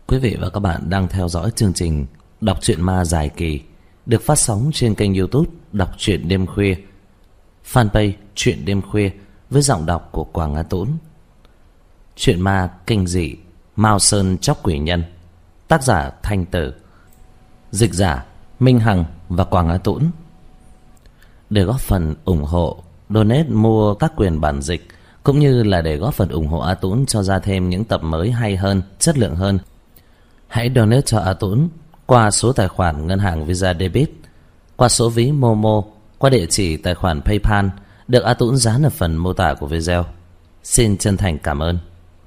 Quý vị và các bạn đang theo dõi chương trình Đọc truyện ma dài kỳ được phát sóng trên kênh YouTube Đọc truyện đêm khuya, fanpage Truyện đêm khuya với giọng đọc của Quảng Á Tũng. Truyện ma kinh dị Mao Sơn Chóc Quỷ Nhân, tác giả Thanh Tử, dịch giả Minh Hằng và Quảng Á Tũng. Để góp phần ủng hộ, donate mua các quyền bản dịch cũng như là để góp phần ủng hộ A Tũng cho ra thêm những tập mới hay hơn, chất lượng hơn, hãy donate cho A Tũng qua số tài khoản ngân hàng Visa Debit, qua số ví Momo, qua địa chỉ tài khoản PayPal được A Tũng dán ở phần mô tả của video. Xin chân thành cảm ơn.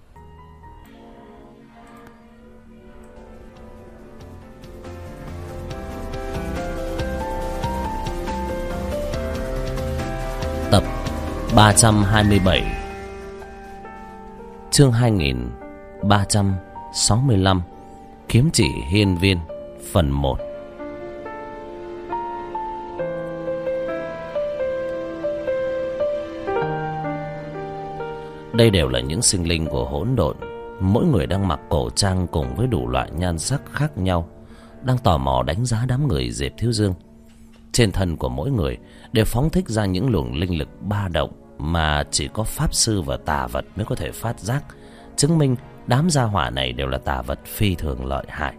Tập 327, chương 2365, Kiếm chỉ hiên viên, phần 1. Đây đều là những sinh linh của hỗn độn, mỗi người đang mặc cổ trang cùng với đủ loại nhan sắc khác nhau, đang tò mò đánh giá đám người Diệp Thiếu Dương. Trên thân của mỗi người đều phóng thích ra những luồng linh lực ba động mà chỉ có pháp sư và tà vật mới có thể phát giác, chứng minh đám gia hỏa này đều là tà vật phi thường lợi hại.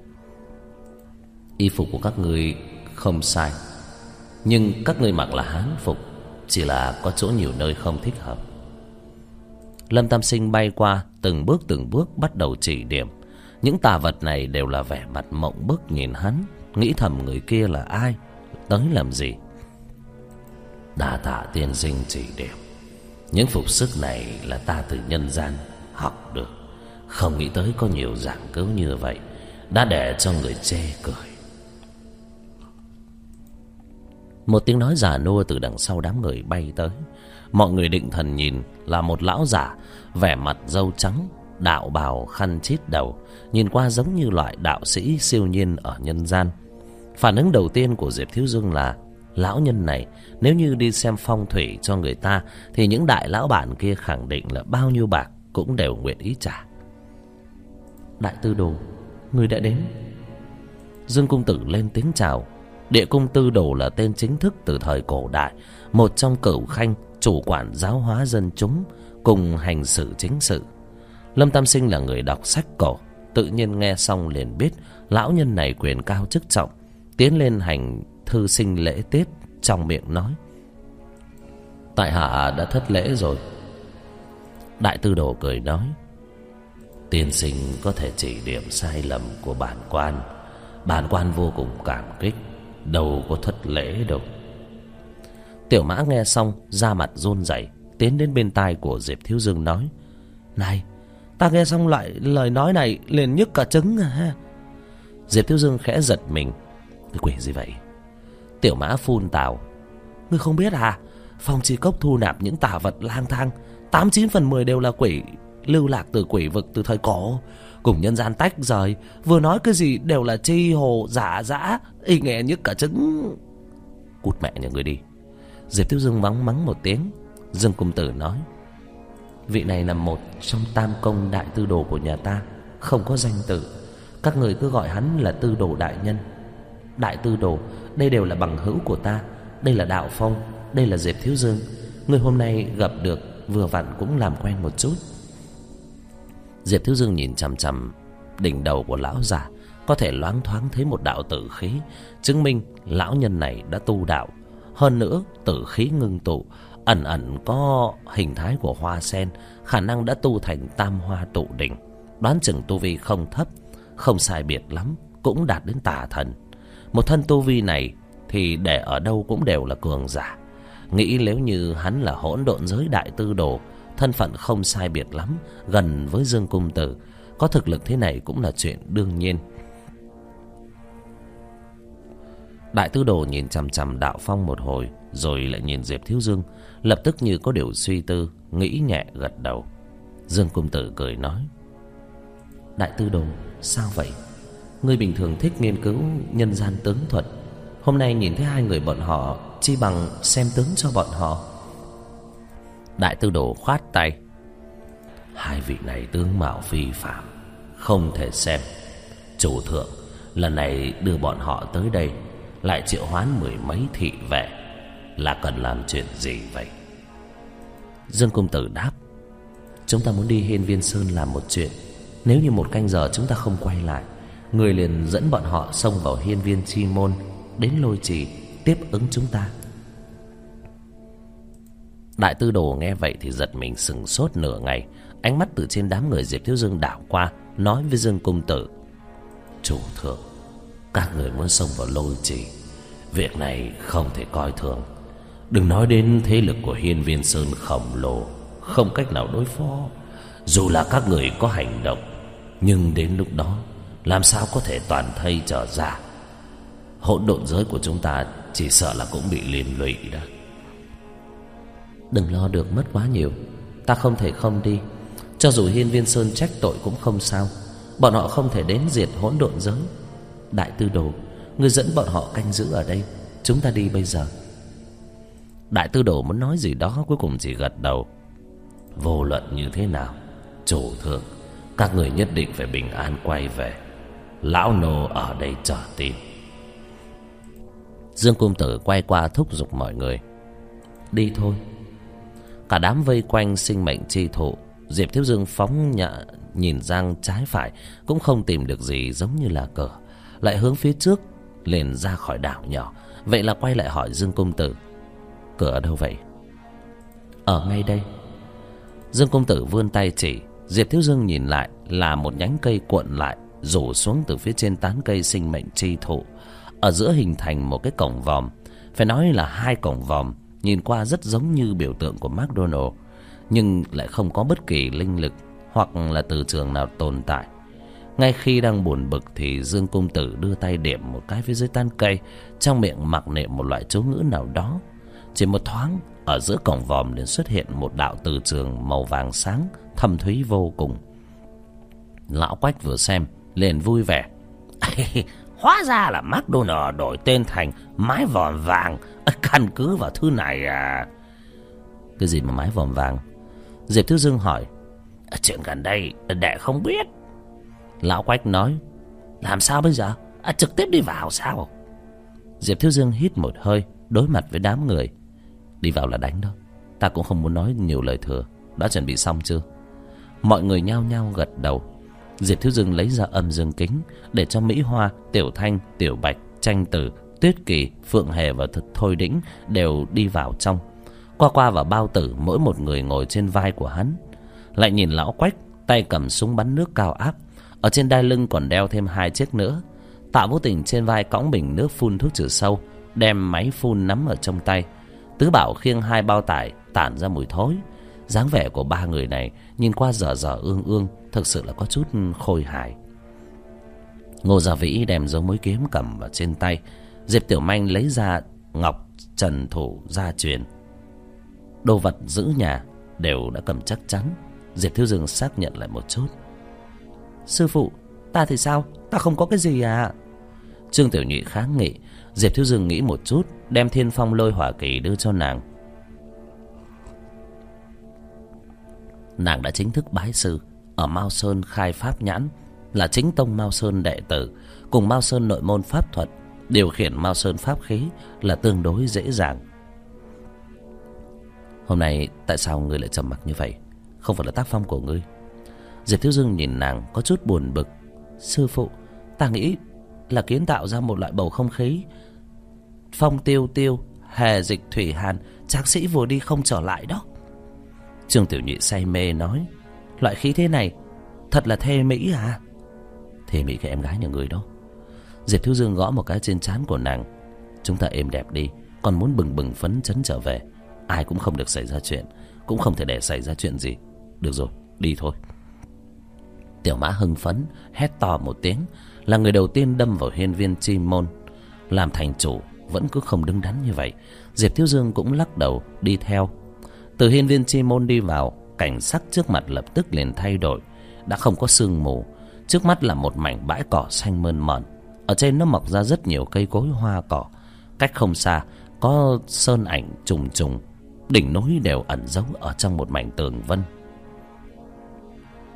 Y phục của các ngươi không sai, nhưng các ngươi mặc là hán phục, chỉ là có chỗ nhiều nơi không thích hợp. Lâm Tam Sinh bay qua, từng bước bắt đầu chỉ điểm. Những tà vật này đều là vẻ mặt mộng bức nhìn hắn, nghĩ thầm người kia là ai, tới làm gì. Đa tạ tiên sinh chỉ điểm. Những phục sức này là ta từ nhân gian học được, không nghĩ tới có nhiều giảng cứu như vậy, đã để cho người chê cười. Một tiếng nói già nua từ đằng sau đám người bay tới. Mọi người định thần nhìn là một lão giả, vẻ mặt râu trắng, đạo bào khăn chít đầu, nhìn qua giống như loại đạo sĩ siêu nhiên ở nhân gian. Phản ứng đầu tiên của Diệp Thiếu Dương là lão nhân này nếu như đi xem phong thủy cho người ta thì những đại lão bản kia khẳng định là bao nhiêu bạc cũng đều nguyện ý trả. Đại tư đồ, người đã đến. Dương Cung Tử lên tiếng chào. Địa cung tư đồ là tên chính thức từ thời cổ đại, một trong cửu khanh chủ quản giáo hóa dân chúng cùng hành xử chính sự. Lâm Tam Sinh là người đọc sách cổ, tự nhiên nghe xong liền biết lão nhân này quyền cao chức trọng, tiến lên hành thư sinh lễ tiết, trong miệng nói: tại hạ đã thất lễ rồi. Đại tư đồ cười nói: tiên sinh có thể chỉ điểm sai lầm của bản quan vô cùng cảm kích, đâu có thất lễ đâu. Tiểu Mã nghe xong da mặt run rẩy, tiến đến bên tai của Diệp Thiếu Dương nói: này, ta nghe xong loại lời nói này liền nhức cả trứng ha. Diệp Thiếu Dương khẽ giật mình. Cái quỷ gì vậy? Tiểu Mã phun tào: ngươi không biết à, Phong Chi Cốc thu nạp những tà vật lang thang 89 phần 10 đều là quỷ lưu lạc từ quỷ vực từ thời cổ, cùng nhân gian tách rời, vừa nói cái gì đều là chi hồ giả dã, y nghe nhức cả trứng. Cút mẹ nhà ngươi đi. Diệp Thiếu Dương mắng một tiếng. Dương Cung Tử nói: vị này là một trong tam công đại tư đồ của nhà ta, không có danh tự, các người cứ gọi hắn là tư đồ đại nhân. Đại tư đồ, đây đều là bằng hữu của ta. Đây là Đạo Phong, đây là Diệp Thiếu Dương. Người hôm nay gặp được vừa vặn cũng làm quen một chút. Diệp Thiếu Dương nhìn chằm chằm đỉnh đầu của lão già, có thể loáng thoáng thấy một đạo tử khí, chứng minh lão nhân này đã tu đạo. Hơn nữa tử khí ngưng tụ, ẩn ẩn có hình thái của hoa sen, khả năng đã tu thành tam hoa tụ đỉnh. Đoán chừng tu vi không thấp, không sai biệt lắm cũng đạt đến tà thần. Một thân tu vi này thì để ở đâu cũng đều là cường giả. Nghĩ nếu như hắn là hỗn độn giới đại tư đồ, thân phận không sai biệt lắm, gần với Dương Cung Tử, có thực lực thế này cũng là chuyện đương nhiên. Đại tư đồ nhìn chằm chằm Đạo Phong một hồi, rồi lại nhìn Diệp Thiếu Dương, lập tức như có điều suy tư, nghĩ nhẹ gật đầu. Dương Cung Tử cười nói: đại tư đồ, sao vậy? Ngươi bình thường thích nghiên cứu nhân gian tướng thuật, hôm nay nhìn thấy hai người bọn họ, chi bằng xem tướng cho bọn họ. Đại tư đồ khoát tay: hai vị này tướng mạo phi phàm, Không thể xem. Chủ thượng, lần này đưa bọn họ tới đây, lại triệu hoán 10 mấy thị vệ, là cần làm chuyện gì vậy? Dương công tử đáp: chúng ta muốn đi Hiên Viên Sơn làm một chuyện. Nếu như 1 canh giờ chúng ta không quay lại, người liền dẫn bọn họ xông vào Hiên Viên Chi Môn, đến Lôi Trì tiếp ứng chúng ta. Đại tư đồ nghe vậy thì giật mình sững sốt nửa ngày. Ánh mắt từ trên đám người Diệp Thiếu Dương đảo qua, nói với Dương công tử: chủ thượng, các người muốn xông vào Lôi Trì, việc này không thể coi thường. Đừng nói đến thế lực của Hiên Viên Sơn khổng lồ, không cách nào đối phó. Dù là các người có hành động, nhưng đến lúc đó làm sao có thể toàn thây trở ra. Hỗn độn giới của chúng ta chỉ sợ là cũng bị liên lụy đó. Đừng lo được mất quá nhiều, ta không thể không đi. Cho dù Hiên Viên Sơn trách tội cũng không sao, bọn họ không thể đến diệt hỗn độn giới. Đại tư đồ, ngươi dẫn bọn họ canh giữ ở đây, chúng ta đi bây giờ. Đại tư đồ muốn nói gì đó, cuối cùng chỉ gật đầu. Vô luận như thế nào, chủ thượng, các người nhất định phải bình an quay về. Lão nô ở đây chờ tin. Dương công tử quay qua thúc giục mọi người: đi thôi. Cả đám vây quanh sinh mệnh chi thụ. Diệp Thiếu Dương phóng nhìn sang trái phải, cũng không tìm được gì giống như là cửa, lại hướng phía trước liền ra khỏi đảo nhỏ. Vậy là quay lại hỏi Dương công tử: cửa ở đâu vậy? Ở ngay đây. Dương công tử vươn tay chỉ. Diệp Thiếu Dương nhìn lại là một nhánh cây cuộn lại, rủ xuống từ phía trên tán cây sinh mệnh chi thụ. Ở giữa hình thành một cái cổng vòm, phải nói là 2 cổng vòm, nhìn qua rất giống như biểu tượng của McDonald, nhưng lại không có bất kỳ linh lực hoặc là từ trường nào tồn tại. Ngay khi đang buồn bực thì Dương công tử đưa tay điểm một cái phía dưới tán cây, trong miệng mặc niệm một loại chú ngữ nào đó. Chỉ một thoáng, ở giữa cổng vòm liền xuất hiện một đạo từ trường màu vàng sáng, thâm thúy vô cùng. Lão Quách vừa xem liền vui vẻ: hóa ra là McDonald đổi tên thành mái vòm vàng, căn cứ vào thứ này à? Cái gì mà mái vòm vàng? Diệp Thiếu Dương hỏi. Chuyện gần đây đệ không biết. Lão Quách nói. Làm sao bây giờ? Trực tiếp đi vào sao? Diệp Thiếu Dương hít một hơi, đối mặt với đám người. Đi vào là đánh đó. Ta cũng không muốn nói nhiều lời thừa. Đã chuẩn bị xong chưa? Mọi người nhao nhao gật đầu. Diệp Thiếu Dương lấy ra âm dương kính, để cho Mỹ Hoa, Tiểu Thanh, Tiểu Bạch, Tranh Tử, Tuyết Kỳ, Phượng Hề và Thôi Đĩnh đều đi vào trong. Qua Qua và Bao Tử mỗi một người ngồi trên vai của hắn. Lại nhìn Lão Quách, tay cầm súng bắn nước cao áp, ở trên đai lưng còn đeo thêm 2 chiếc nữa. Tạ Vô Tình trên vai cõng bình nước phun thuốc trừ sâu, đem máy phun nắm ở trong tay. Tứ Bảo khiêng 2 bao tải tản ra mùi thối. Dáng vẻ của 3 người này nhìn qua dở dở ương ương, thực sự là có chút khôi hài. Ngô Gia Vĩ đem dấu mối kiếm cầm vào trên tay. Diệp Tiểu Manh lấy ra ngọc trần thủ gia truyền. Đồ vật giữ nhà đều đã cầm chắc chắn. Diệp Thiếu Dương xác nhận lại một chút. Sư phụ, ta thì sao? Ta không có cái gì à? Trương Tiểu Nhụy kháng nghị. Diệp Thiếu Dương nghĩ một chút, đem Thiên Phong Lôi Hỏa Kỳ đưa cho nàng. Nàng đã chính thức bái sư ở Mao Sơn khai pháp nhãn, là chính tông Mao Sơn đệ tử, cùng Mao Sơn nội môn pháp thuật, điều khiển Mao Sơn pháp khí là tương đối dễ dàng. Hôm nay tại sao ngươi lại trầm mặc như vậy? Không phải là tác phong của ngươi? Diệp Thiếu Dương nhìn nàng có chút buồn bực. Sư phụ, ta nghĩ là kiến tạo ra một loại bầu không khí phong tiêu tiêu, hề dịch thủy hàn, tráng sĩ vừa đi không trở lại đó. Trương Tiểu Nhụy say mê nói. Loại khí thế này thật là thê mỹ à? Thê mỹ cái em gái nhà người đó. Diệp Thiếu Dương gõ một cái trên trán của nàng. Chúng ta êm đẹp đi, còn muốn bừng bừng phấn chấn trở về. Ai cũng không được xảy ra chuyện, cũng không thể để xảy ra chuyện gì. Được rồi, đi thôi. Tiểu Mã hưng phấn hét to một tiếng, là người đầu tiên đâm vào hiên viên chi môn. Làm thành chủ vẫn cứ không đứng đắn như vậy. Diệp Thiếu Dương cũng lắc đầu đi theo. Từ hiên viên chi môn đi vào, cảnh sắc trước mặt lập tức liền thay đổi. Đã không có sương mù, trước mắt là một mảnh bãi cỏ xanh mơn mởn. Ở trên nó mọc ra rất nhiều cây cối hoa cỏ. Cách không xa có sơn ảnh trùng trùng, đỉnh núi đều ẩn giấu ở trong một mảnh tường vân.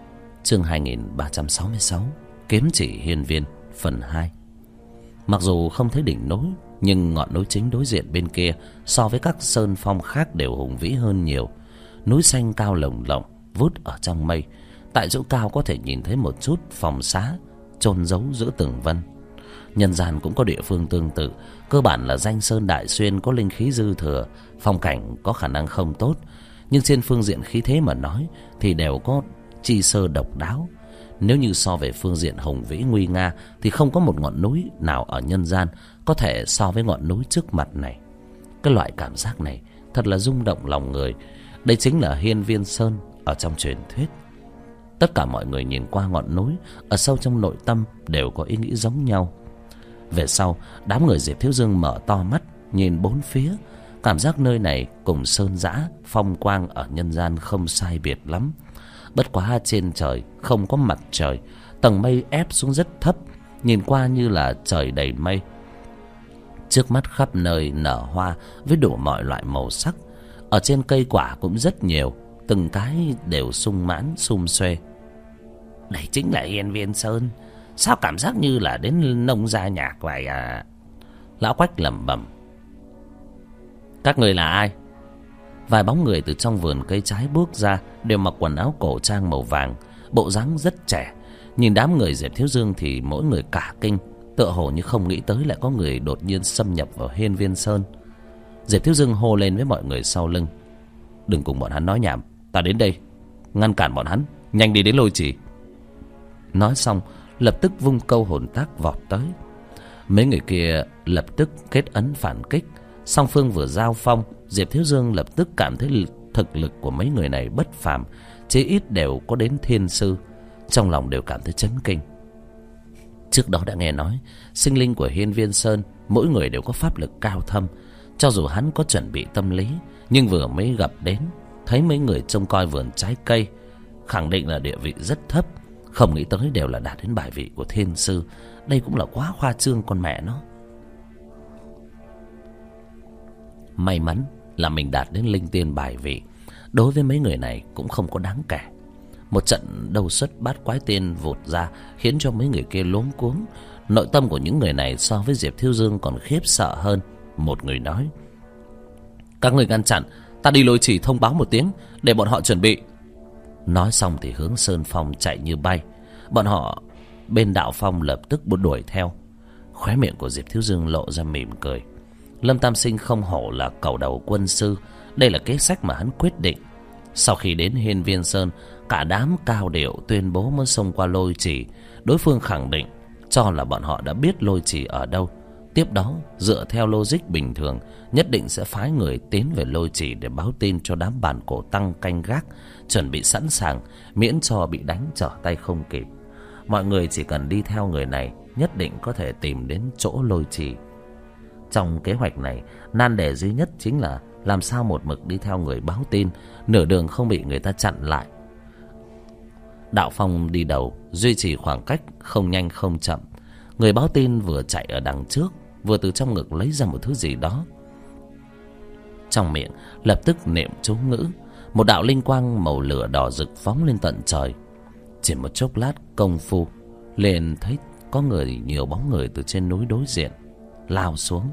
Chương 2366 Kiếm chỉ hiên viên phần 2. Mặc dù không thấy đỉnh núi, nhưng ngọn núi chính đối diện bên kia so với các sơn phong khác đều hùng vĩ hơn nhiều. Núi xanh cao lồng lộng vút ở trong mây. Tại chỗ cao có thể nhìn thấy một chút phòng xá chôn giấu giữa tường vân. Nhân gian cũng có địa phương tương tự, cơ bản là danh sơn đại xuyên có linh khí dư thừa, phong cảnh có khả năng không tốt, nhưng trên phương diện khí thế mà nói thì đều có chi sơ độc đáo. Nếu như so về phương diện hùng vĩ nguy nga thì không có một ngọn núi nào ở nhân gian có thể so với ngọn núi trước mặt này. Cái loại cảm giác này thật là rung động lòng người. Đây chính là Hiên Viên Sơn ở trong truyền thuyết. Tất cả mọi người nhìn qua ngọn núi, ở sâu trong nội tâm đều có ý nghĩ giống nhau. Về sau, đám người Diệp Thiếu Dương mở to mắt nhìn bốn phía, cảm giác nơi này cùng sơn dã phong quang ở nhân gian không sai biệt lắm. Bất quá trên trời không có mặt trời, tầng mây ép xuống rất thấp, nhìn qua như là trời đầy mây. Trước mắt khắp nơi nở hoa với đủ mọi loại màu sắc, ở trên cây quả cũng rất nhiều, từng cái đều sung mãn sum xuê. Đây chính là Hiên Viên Sơn, sao cảm giác như là đến nông gia nhạc vậy à? Lão Quách lẩm bẩm. Các người là ai? Vài bóng người từ trong vườn cây trái bước ra, đều mặc quần áo cổ trang màu vàng, bộ dáng rất trẻ. Nhìn đám người Diệp Thiếu Dương thì mỗi người cả kinh, tựa hồ như không nghĩ tới lại có người đột nhiên xâm nhập vào Hiên Viên Sơn. Diệp Thiếu Dương hô lên với mọi người sau lưng: đừng cùng bọn hắn nói nhảm, ta đến đây ngăn cản bọn hắn, nhanh đi đến Lôi Chỉ. Nói xong lập tức vung câu hồn tác vọt tới. Mấy người kia lập tức kết ấn phản kích. Song phương vừa giao phong, Diệp Thiếu Dương lập tức cảm thấy thực lực của mấy người này bất phàm, chí ít đều có đến thiên sư. Trong lòng đều cảm thấy chấn kinh. Trước đó đã nghe nói sinh linh của Hiên Viên Sơn mỗi người đều có pháp lực cao thâm. Cho dù hắn có chuẩn bị tâm lý, nhưng vừa mới gặp đến, thấy mấy người trông coi vườn trái cây, khẳng định là địa vị rất thấp. Không nghĩ tới đều là đạt đến bài vị của thiên sư. Đây cũng là quá khoa trương con mẹ nó. May mắn là mình đạt đến linh tiên bài vị, đối với mấy người này cũng không có đáng kể. Một trận đầu xuất bát quái tiên vụt ra khiến cho mấy người kia luống cuống. Nội tâm của những người này so với Diệp Thiếu Dương còn khiếp sợ hơn. Một người nói: các người ngăn chặn, ta đi Lôi Chỉ thông báo một tiếng để bọn họ chuẩn bị. Nói xong thì hướng sơn phong chạy như bay. Bọn họ bên đạo phong lập tức đuổi theo. Khóe miệng của Diệp Thiếu Dương lộ ra mỉm cười. Lâm Tam Sinh không hổ là cẩu đầu quân sư, đây là kế sách mà hắn quyết định. Sau khi đến Hiên Viên Sơn, cả đám cao điệu tuyên bố muốn xông qua Lôi Chỉ. Đối phương khẳng định cho là bọn họ đã biết Lôi Chỉ ở đâu. Tiếp đó dựa theo logic bình thường, nhất định sẽ phái người tiến về Lôi Chỉ để báo tin cho đám bản cổ tăng canh gác, chuẩn bị sẵn sàng, miễn cho bị đánh trở tay không kịp. Mọi người chỉ cần đi theo người này, nhất định có thể tìm đến chỗ Lôi Chỉ. Trong kế hoạch này, nan đề duy nhất chính là làm sao một mực đi theo người báo tin, nửa đường không bị người ta chặn lại. Đạo phong đi đầu, duy trì khoảng cách không nhanh không chậm. Người báo tin vừa chạy ở đằng trước, vừa từ trong ngực lấy ra một thứ gì đó. Trong miệng lập tức niệm chú ngữ, một đạo linh quang màu lửa đỏ rực phóng lên tận trời. Chỉ một chốc lát công phu, liền thấy có nhiều bóng người từ trên núi đối diện lao xuống.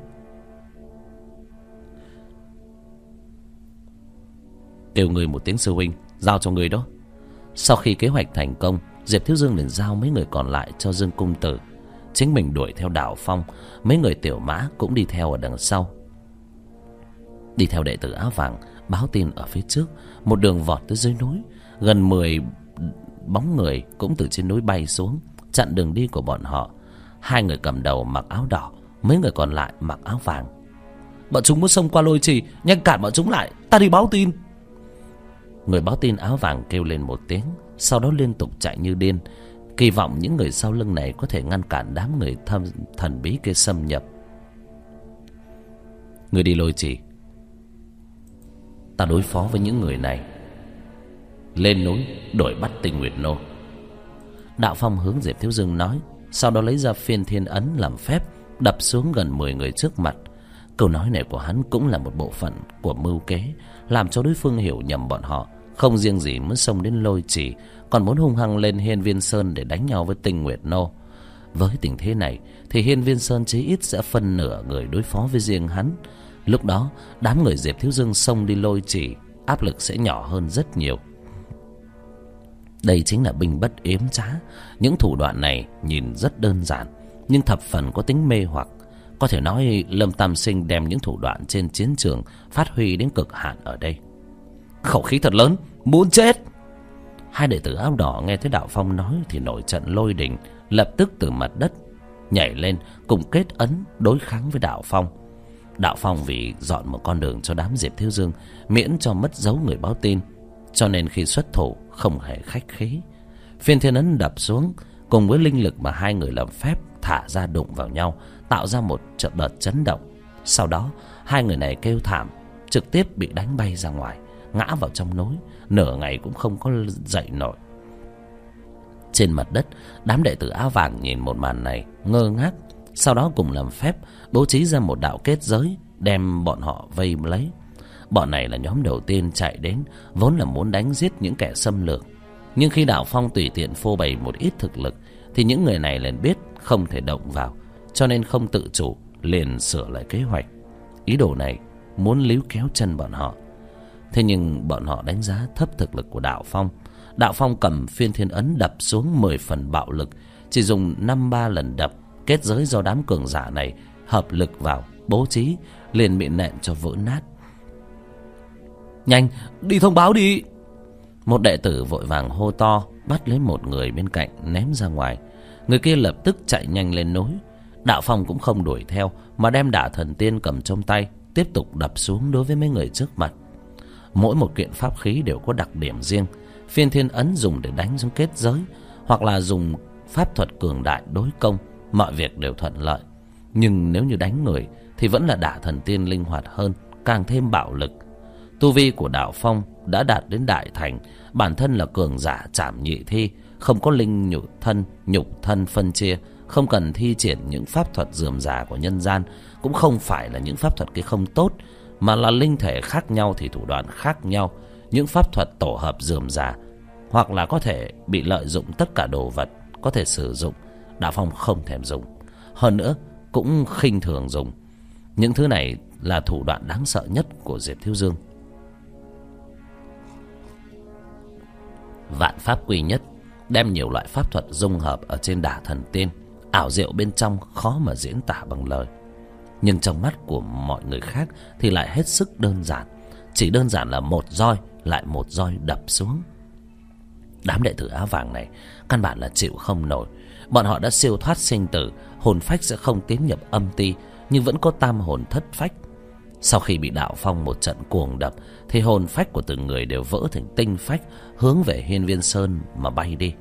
Kêu người một tiếng sư huynh, giao cho người đó. Sau khi kế hoạch thành công, Diệp Thiếu Dương liền giao mấy người còn lại cho Dương Cung Tử, chính mình đuổi theo đạo phong. Mấy người tiểu mã cũng đi theo ở đằng sau. Đi theo đệ tử áo vàng báo tin ở phía trước, một đường vọt tới dưới núi. Gần 10 bóng người cũng từ trên núi bay xuống, chặn đường đi của bọn họ. Hai người cầm đầu mặc áo đỏ, mấy người còn lại mặc áo vàng. Bọn chúng muốn xông qua Lôi Trì, nhanh cản bọn chúng lại, ta đi báo tin. Người báo tin áo vàng kêu lên một tiếng, sau đó liên tục chạy như điên, kỳ vọng những người sau lưng này có thể ngăn cản đám người thần bí kia xâm nhập. Người đi Lôi Trì, ta đối phó với những người này. Lên núi đổi bắt Tinh Nguyệt Nô. Đạo phong hướng Diệp Thiếu Dương nói, sau đó lấy ra Phiên Thiên Ấn làm phép, đập xuống gần 10 người trước mặt. Câu nói này của hắn cũng là một bộ phận của mưu kế, làm cho đối phương hiểu nhầm bọn họ không riêng gì muốn xông đến Lôi Trì, còn muốn hung hăng lên Hiên Viên Sơn để đánh nhau với Tinh Nguyệt Nô. Với tình thế này thì Hiên Viên Sơn chí ít sẽ phân nửa người đối phó với riêng hắn. Lúc đó đám người Diệp Thiếu Dương xông đi Lôi Trì, áp lực sẽ nhỏ hơn rất nhiều. Đây chính là binh bất yếm trá. Những thủ đoạn này nhìn rất đơn giản, nhưng thập phần có tính mê hoặc. Có thể nói Lâm Tam Sinh đem những thủ đoạn trên chiến trường phát huy đến cực hạn ở đây. Khẩu khí thật lớn, muốn chết. Hai đệ tử áo đỏ nghe thấy Đạo Phong nói thì nổi trận lôi đình, lập tức từ mặt đất nhảy lên cùng kết ấn đối kháng với Đạo Phong. Đạo Phong vì dọn một con đường cho đám Diệp Thiếu Dương, miễn cho mất dấu người báo tin, cho nên khi xuất thủ không hề khách khí. Phiên thiên ấn đập xuống cùng với linh lực mà hai người làm phép thả ra đụng vào nhau, tạo ra một trận đợt chấn động. Sau đó hai người này kêu thảm, trực tiếp bị đánh bay ra ngoài, ngã vào trong núi, nửa ngày cũng không có dậy nổi. Trên mặt đất, đám đệ tử áo vàng nhìn một màn này ngơ ngác, sau đó cùng làm phép bố trí ra một đạo kết giới đem bọn họ vây lấy. Bọn này là nhóm đầu tiên chạy đến, vốn là muốn đánh giết những kẻ xâm lược, nhưng khi Đạo Phong tùy tiện phô bày một ít thực lực thì những người này liền biết không thể động vào, cho nên không tự chủ liền sửa lại kế hoạch. Ý đồ này muốn líu kéo chân bọn họ. Thế nhưng bọn họ đánh giá thấp thực lực của Đạo Phong. Đạo Phong cầm phiên thiên ấn đập xuống 10 phần bạo lực, chỉ dùng 5-3 lần đập, kết giới do đám cường giả này hợp lực vào bố trí liền bị nện cho vỡ nát. Nhanh, đi thông báo đi. Một đệ tử vội vàng hô to, bắt lấy một người bên cạnh ném ra ngoài. Người kia lập tức chạy nhanh lên núi. Đạo Phong cũng không đuổi theo mà đem Đả Thần Tiên cầm trong tay tiếp tục đập xuống đối với mấy người trước mặt. Mỗi một kiện pháp khí đều có đặc điểm riêng. Phiên thiên ấn dùng để đánh xuống kết giới, hoặc là dùng pháp thuật cường đại đối công, mọi việc đều thuận lợi. Nhưng nếu như đánh người thì vẫn là Đả Thần Tiên linh hoạt hơn, càng thêm bạo lực. Tu vi của Đạo Phong đã đạt đến đại thành, bản thân là cường giả trảm nhị thi, không có linh nhục thân phân chia, không cần thi triển những pháp thuật rườm rà của nhân gian, cũng không phải là những pháp thuật kia không tốt, mà là linh thể khác nhau thì thủ đoạn khác nhau. Những pháp thuật tổ hợp rườm rà hoặc là có thể bị lợi dụng tất cả đồ vật có thể sử dụng, Đạo Phong không thèm dùng, hơn nữa cũng khinh thường dùng. Những thứ này là thủ đoạn đáng sợ nhất của Diệp Thiếu Dương. Vạn pháp quy nhất, đem nhiều loại pháp thuật dung hợp ở trên Đả Thần Tiên, ảo diệu bên trong khó mà diễn tả bằng lời. Nhưng trong mắt của mọi người khác thì lại hết sức đơn giản, chỉ đơn giản là một roi lại một roi đập xuống. Đám đệ tử áo vàng này căn bản là chịu không nổi. Bọn họ đã siêu thoát sinh tử, hồn phách sẽ không tiến nhập âm ti, nhưng vẫn có tam hồn thất phách. Sau khi bị Đạo Phong một trận cuồng đập thì hồn phách của từng người đều vỡ thành tinh phách, hướng về Hiên Viên Sơn mà bay đi.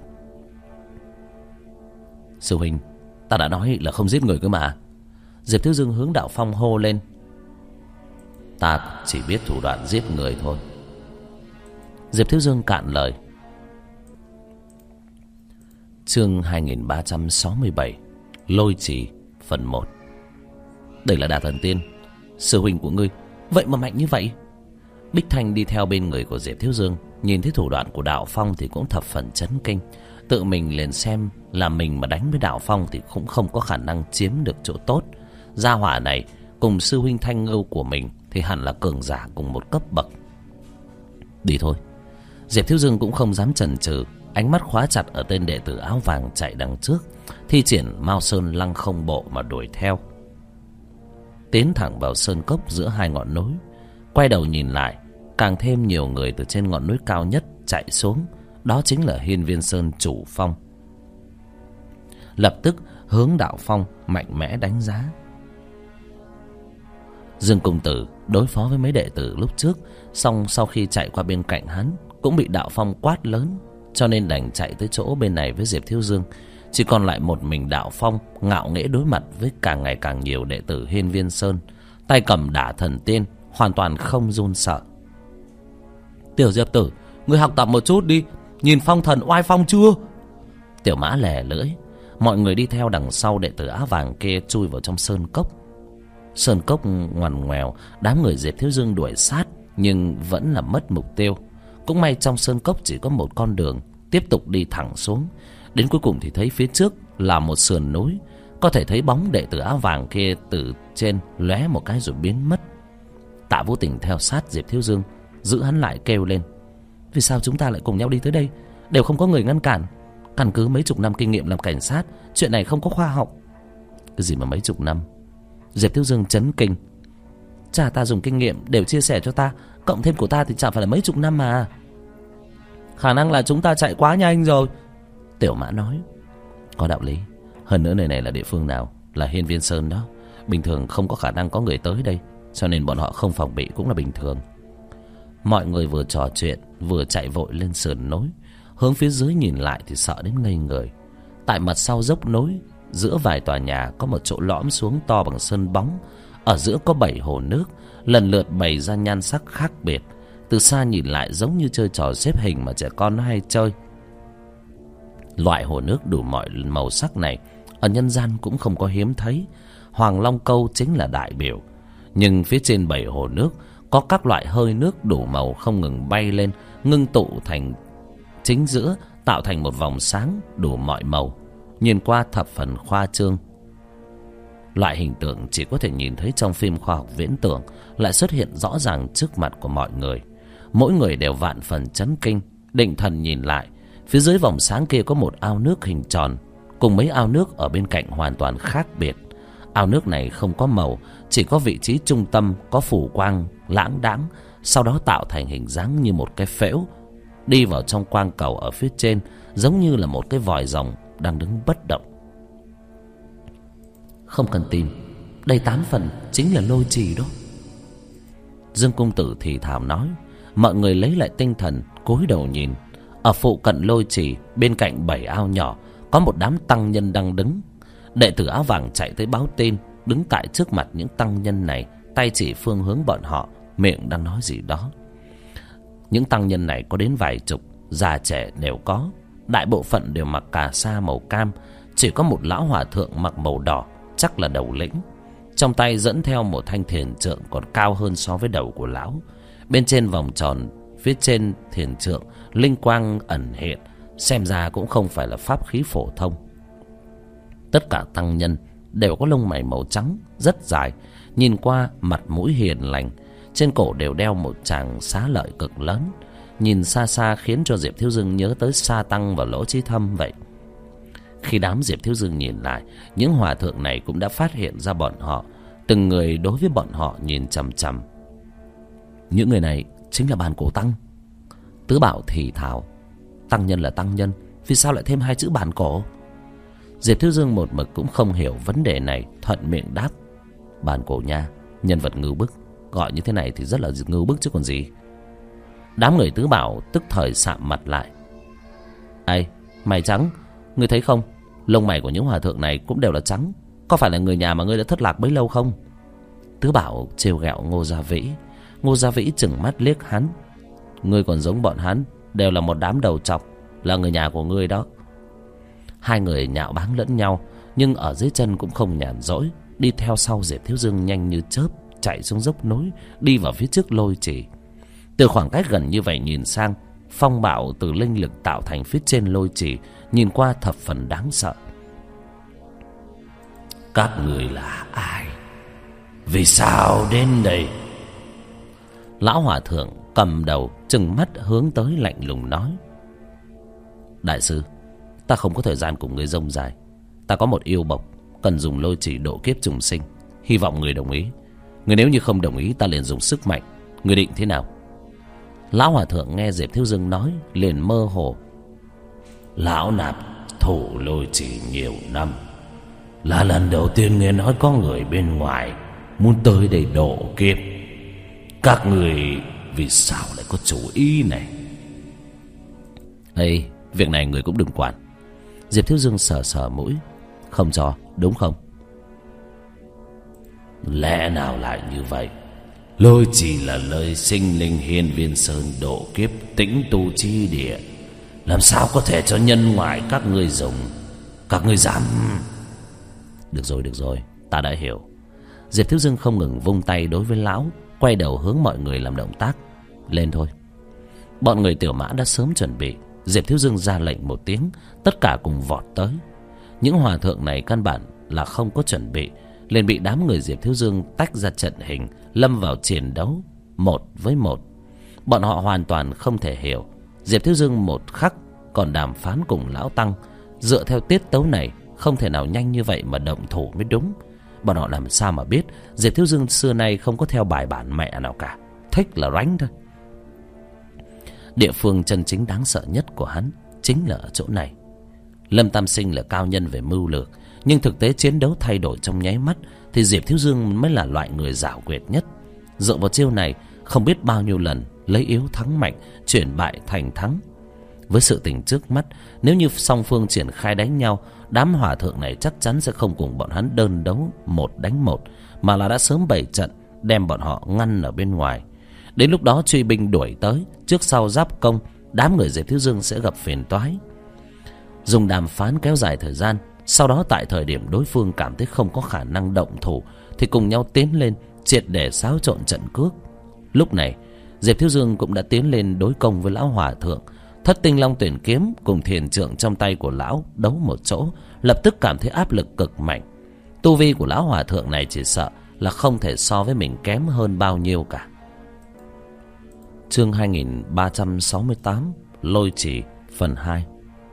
Sư huynh, ta đã nói là không giết người cơ mà. Diệp Thiếu Dương hướng Đạo Phong hô lên. Ta chỉ biết thủ đoạn giết người thôi. Diệp Thiếu Dương cạn lời. Chương 2367, Lôi Trì, phần 1. Đây là Đả Thần Tiên, sư huynh của ngươi vậy mà mạnh như vậy? Bích Thanh đi theo bên người của Diệp Thiếu Dương, nhìn thấy thủ đoạn của Đạo Phong thì cũng thập phần chấn kinh. Tự mình liền xem là mình mà đánh với Đạo Phong thì cũng không có khả năng chiếm được chỗ tốt. Gia hỏa này cùng sư huynh Thanh Ngưu của mình thì hẳn là cường giả cùng một cấp bậc. Đi thôi. Diệp Thiếu Dương cũng không dám chần chừ, ánh mắt khóa chặt ở tên đệ tử áo vàng chạy đằng trước, thi triển Mao Sơn Lăng Không Bộ mà đuổi theo. Tiến thẳng vào sơn cốc giữa hai ngọn núi, quay đầu nhìn lại, càng thêm nhiều người từ trên ngọn núi cao nhất chạy xuống. Đó chính là Hiên Viên Sơn chủ phong. Lập tức hướng Đạo Phong mạnh mẽ đánh giá. Dương công tử đối phó với mấy đệ tử lúc trước, xong sau khi chạy qua bên cạnh hắn cũng bị Đạo Phong quát lớn, cho nên đành chạy tới chỗ bên này với Diệp Thiếu Dương. Chỉ còn lại một mình Đạo Phong ngạo nghễ đối mặt với càng ngày càng nhiều đệ tử Hiên Viên Sơn, tay cầm Đả Thần Tiên, hoàn toàn không run sợ. Tiểu Diệp tử, ngươi học tập một chút đi, nhìn phong thần oai phong chưa? Tiểu Mã lè lưỡi. Mọi người đi theo đằng sau đệ tử áo vàng kia chui vào trong sơn cốc. Sơn cốc ngoằn ngoèo, đám người Diệp Thiếu Dương đuổi sát nhưng vẫn là mất mục tiêu. Cũng may trong sơn cốc chỉ có một con đường, tiếp tục đi thẳng xuống. Đến cuối cùng thì thấy phía trước là một sườn núi, có thể thấy bóng đệ tử áo vàng kia từ trên lóe một cái rồi biến mất. Tạ Vũ Tình theo sát Diệp Thiếu Dương, giữ hắn lại kêu lên: vì sao chúng ta lại cùng nhau đi tới đây, đều không có người ngăn cản? Căn cứ mấy chục năm kinh nghiệm làm cảnh sát, chuyện này không có khoa học. Cái gì mà mấy chục năm? Diệp Thiếu Dương chấn kinh. Cha ta dùng kinh nghiệm đều chia sẻ cho ta, cộng thêm của ta thì chẳng phải là mấy chục năm mà. Khả năng là chúng ta chạy quá nhanh rồi, Tiểu Mã nói. Có đạo lý. Hơn nữa nơi này là địa phương nào? Là Hiên Viên Sơn đó, bình thường không có khả năng có người tới đây, cho nên bọn họ không phòng bị cũng là bình thường. Mọi người vừa trò chuyện vừa chạy vội lên sườn núi. Hướng phía dưới nhìn lại thì sợ đến ngây người. Tại mặt sau dốc núi, giữa vài tòa nhà có một chỗ lõm xuống to bằng sân bóng. Ở giữa có 7 hồ nước, lần lượt bày ra nhan sắc khác biệt. Từ xa nhìn lại giống như chơi trò xếp hình mà trẻ con nó hay chơi. Loại hồ nước đủ mọi màu sắc này ở nhân gian cũng không có hiếm thấy. Hoàng Long Câu chính là đại biểu. Nhưng phía trên 7 hồ nước có các loại hơi nước đủ màu không ngừng bay lên, ngưng tụ thành chính giữa, tạo thành một vòng sáng đủ mọi màu, nhìn qua thập phần khoa trương. Loại hình tượng chỉ có thể nhìn thấy trong phim khoa học viễn tưởng lại xuất hiện rõ ràng trước mặt của mọi người. Mỗi người đều vạn phần chấn kinh, định thần nhìn lại. Phía dưới vòng sáng kia có một ao nước hình tròn, cùng mấy ao nước ở bên cạnh hoàn toàn khác biệt. Ao nước này không có màu, chỉ có vị trí trung tâm có phủ quang lãng đãng, sau đó tạo thành hình dáng như một cái phễu đi vào trong quang cầu ở phía trên, giống như là một cái vòi rồng đang đứng bất động. Không cần tìm, đây 8 phần chính là lôi trì đó, Dương Công Tử thì thào nói. Mọi người lấy lại tinh thần, cúi đầu nhìn. Ở phụ cận lôi trì, bên cạnh 7 ao nhỏ, có một đám tăng nhân đang đứng. Đệ tử áo vàng chạy tới báo tin, đứng tại trước mặt những tăng nhân này, tay chỉ phương hướng bọn họ, miệng đang nói gì đó. Những tăng nhân này có đến vài chục, già trẻ đều có. Đại bộ phận đều mặc cà sa màu cam, chỉ có một lão hòa thượng mặc màu đỏ, chắc là đầu lĩnh. Trong tay dẫn theo một thanh thiền trượng còn cao hơn so với đầu của lão. Bên trên vòng tròn phía trên thiền trượng linh quang ẩn hiện, xem ra cũng không phải là pháp khí phổ thông. Tất cả tăng nhân đều có lông mày màu trắng rất dài, nhìn qua mặt mũi hiền lành. Trên cổ đều đeo một tràng xá lợi cực lớn, nhìn xa xa khiến cho Diệp Thiếu Dương nhớ tới Sa Tăng và Lỗ Chí Thâm vậy. Khi đám Diệp Thiếu Dương nhìn lại, những hòa thượng này cũng đã phát hiện ra bọn họ. Từng người đối với bọn họ nhìn chằm chằm. Những người này chính là Bàn Cổ Tăng. Tứ Bảo thì thào: tăng nhân là tăng nhân, vì sao lại thêm 2 chữ Bàn Cổ? Diệp Thiếu Dương một mực cũng không hiểu vấn đề này, thuận miệng đáp: Bàn Cổ nha, nhân vật ngưu bức, gọi như thế này thì rất là ngưu bức chứ còn gì. Đám người Tứ Bảo tức thời sạm mặt lại. Ây, mày trắng, ngươi thấy không? Lông mày của những hòa thượng này cũng đều là trắng. Có phải là người nhà mà ngươi đã thất lạc bấy lâu không? Tứ Bảo trêu ghẹo Ngô Gia Vĩ. Ngô Gia Vĩ trừng mắt liếc hắn. Ngươi còn giống bọn hắn, đều là một đám đầu trọc, là người nhà của ngươi đó. Hai người nhạo báng lẫn nhau, nhưng ở dưới chân cũng không nhàn rỗi, đi theo sau Diệp Thiếu Dương nhanh như chớp, chạy xuống dốc núi, đi vào phía trước lôi trì. Từ khoảng cách gần như vậy nhìn sang, phong bạo từ linh lực tạo thành phía trên lôi trì, nhìn qua thập phần đáng sợ. Các người là ai? Vì sao đến đây? Lão hòa thượng cầm đầu trừng mắt hướng tới lạnh lùng nói: Đại sư, ta không có thời gian cùng người rông dài. Ta có một yêu bộc cần dùng lôi trì độ kiếp trùng sinh, hy vọng người đồng ý. Người nếu như không đồng ý, ta liền dùng sức mạnh. Người định thế nào? Lão hòa thượng nghe Diệp Thiếu Dương nói liền mơ hồ. Lão nạp thủ lôi trì nhiều năm, là lần đầu tiên nghe nói có người bên ngoài muốn tới đây độ kiếp. Các người vì sao lại có chủ ý này? Ê, việc này người cũng đừng quản. Diệp Thiếu Dương sờ sờ mũi. Không cho, đúng không? Lẽ nào lại như vậy? Lôi chỉ là nơi sinh linh Hiên Viên Sơn độ kiếp tĩnh tu chi địa, làm sao có thể cho nhân ngoại các ngươi dùng? Các ngươi dám... Được rồi, ta đã hiểu. Diệp Thiếu Dương không ngừng vung tay đối với lão, quay đầu hướng mọi người làm động tác. Lên thôi. Bọn người Tiểu Mã đã sớm chuẩn bị, Diệp Thiếu Dương ra lệnh một tiếng, tất cả cùng vọt tới. Những hòa thượng này căn bản là không có chuẩn bị, liền bị đám người Diệp Thiếu Dương tách ra trận hình, lâm vào chiến đấu 1 với 1. Bọn họ hoàn toàn không thể hiểu Diệp Thiếu Dương một khắc còn đàm phán cùng lão tăng, dựa theo tiết tấu này không thể nào nhanh như vậy mà động thủ mới đúng. Bọn họ làm sao mà biết Diệp Thiếu Dương xưa nay không có theo bài bản mẹ nào cả, thích là đánh thôi. Địa phương chân chính đáng sợ nhất của hắn chính là ở chỗ này. Lâm Tam Sinh là cao nhân về mưu lược, nhưng thực tế chiến đấu thay đổi trong nháy mắt thì Diệp Thiếu Dương mới là loại người giảo quyệt nhất. Dựa vào chiêu này không biết bao nhiêu lần lấy yếu thắng mạnh, chuyển bại thành thắng. Với sự tình trước mắt, nếu như song phương triển khai đánh nhau, đám hòa thượng này chắc chắn sẽ không cùng bọn hắn đơn đấu 1 đánh 1, mà là đã sớm bày trận đem bọn họ ngăn ở bên ngoài. Đến lúc đó truy binh đuổi tới, trước sau giáp công, đám người Diệp Thiếu Dương sẽ gặp phiền toái. Dùng đàm phán kéo dài thời gian, sau đó tại thời điểm đối phương cảm thấy không có khả năng động thủ thì cùng nhau tiến lên triệt để xáo trộn trận cước. Lúc này Diệp Thiếu Dương cũng đã tiến lên đối công với lão hòa thượng. Thất tinh long tuyển kiếm cùng thiền trượng trong tay của lão đấu một chỗ, lập tức cảm thấy áp lực cực mạnh. Tu vi của lão hòa thượng này chỉ sợ là không thể so với mình kém hơn bao nhiêu cả. Chương 2368 Lôi Chỉ phần 2.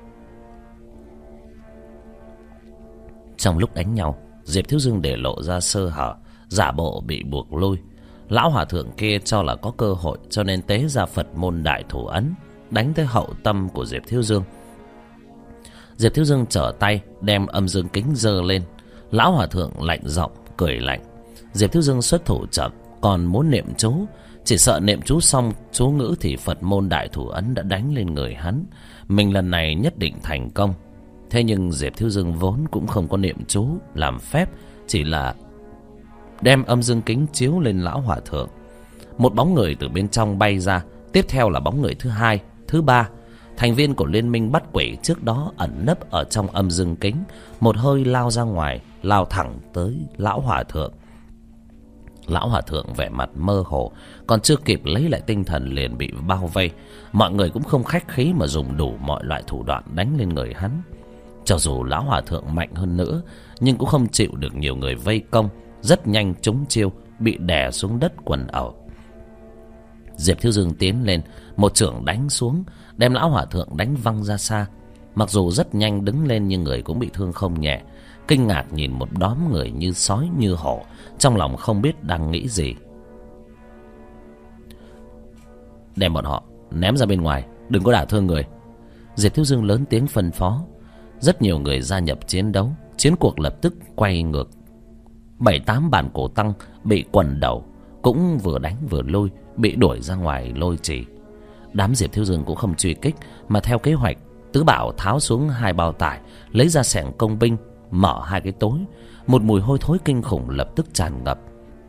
Trong lúc đánh nhau, Diệp Thiếu Dương để lộ ra sơ hở, giả bộ bị buộc lui. Lão hòa thượng kia cho là có cơ hội, cho nên tế ra Phật môn đại thủ ấn, đánh tới hậu tâm của Diệp Thiếu Dương. Diệp Thiếu Dương trở tay đem âm dương kính giơ lên. Lão hòa thượng lạnh giọng cười lạnh. Diệp Thiếu Dương xuất thủ chậm, còn muốn niệm chú, chỉ sợ niệm chú xong chú ngữ thì Phật môn đại thủ ấn đã đánh lên người hắn, mình lần này nhất định thành công. Thế nhưng Diệp Thiếu Dương vốn cũng không có niệm chú làm phép, chỉ là đem âm dương kính chiếu lên lão hòa thượng. Một bóng người từ bên trong bay ra, tiếp theo là bóng người thứ hai, thứ ba. Thành viên của liên minh bắt quỷ trước đó ẩn nấp ở trong âm dương kính, một hơi lao ra ngoài, lao thẳng tới lão hòa thượng. Lão hòa thượng vẻ mặt mơ hồ, còn chưa kịp lấy lại tinh thần liền bị bao vây. Mọi người cũng không khách khí mà dùng đủ mọi loại thủ đoạn đánh lên người hắn. Cho dù lão hòa thượng mạnh hơn nữa, nhưng cũng không chịu được nhiều người vây công, rất nhanh trúng chiêu, bị đè xuống đất quần ẩu. Diệp Thiếu Dương tiến lên, một chưởng đánh xuống, đem lão hòa thượng đánh văng ra xa. Mặc dù rất nhanh đứng lên nhưng người cũng bị thương không nhẹ. Kinh ngạc nhìn một đám người như sói như hổ, trong lòng không biết đang nghĩ gì. Đem bọn họ ném ra bên ngoài, đừng có đả thương người. Diệp Thiếu Dương lớn tiếng phân phó. Rất nhiều người gia nhập chiến đấu, chiến cuộc lập tức quay ngược. 7-8 bản cổ tăng bị quần đầu, cũng vừa đánh vừa lui, bị đuổi ra ngoài lôi trì. Đám Diệp Thiếu Dương cũng không truy kích, mà theo kế hoạch, Tứ Bảo tháo xuống 2 bao tải, lấy ra xẻng công binh, mở 2 cái tối. Một mùi hôi thối kinh khủng lập tức tràn ngập.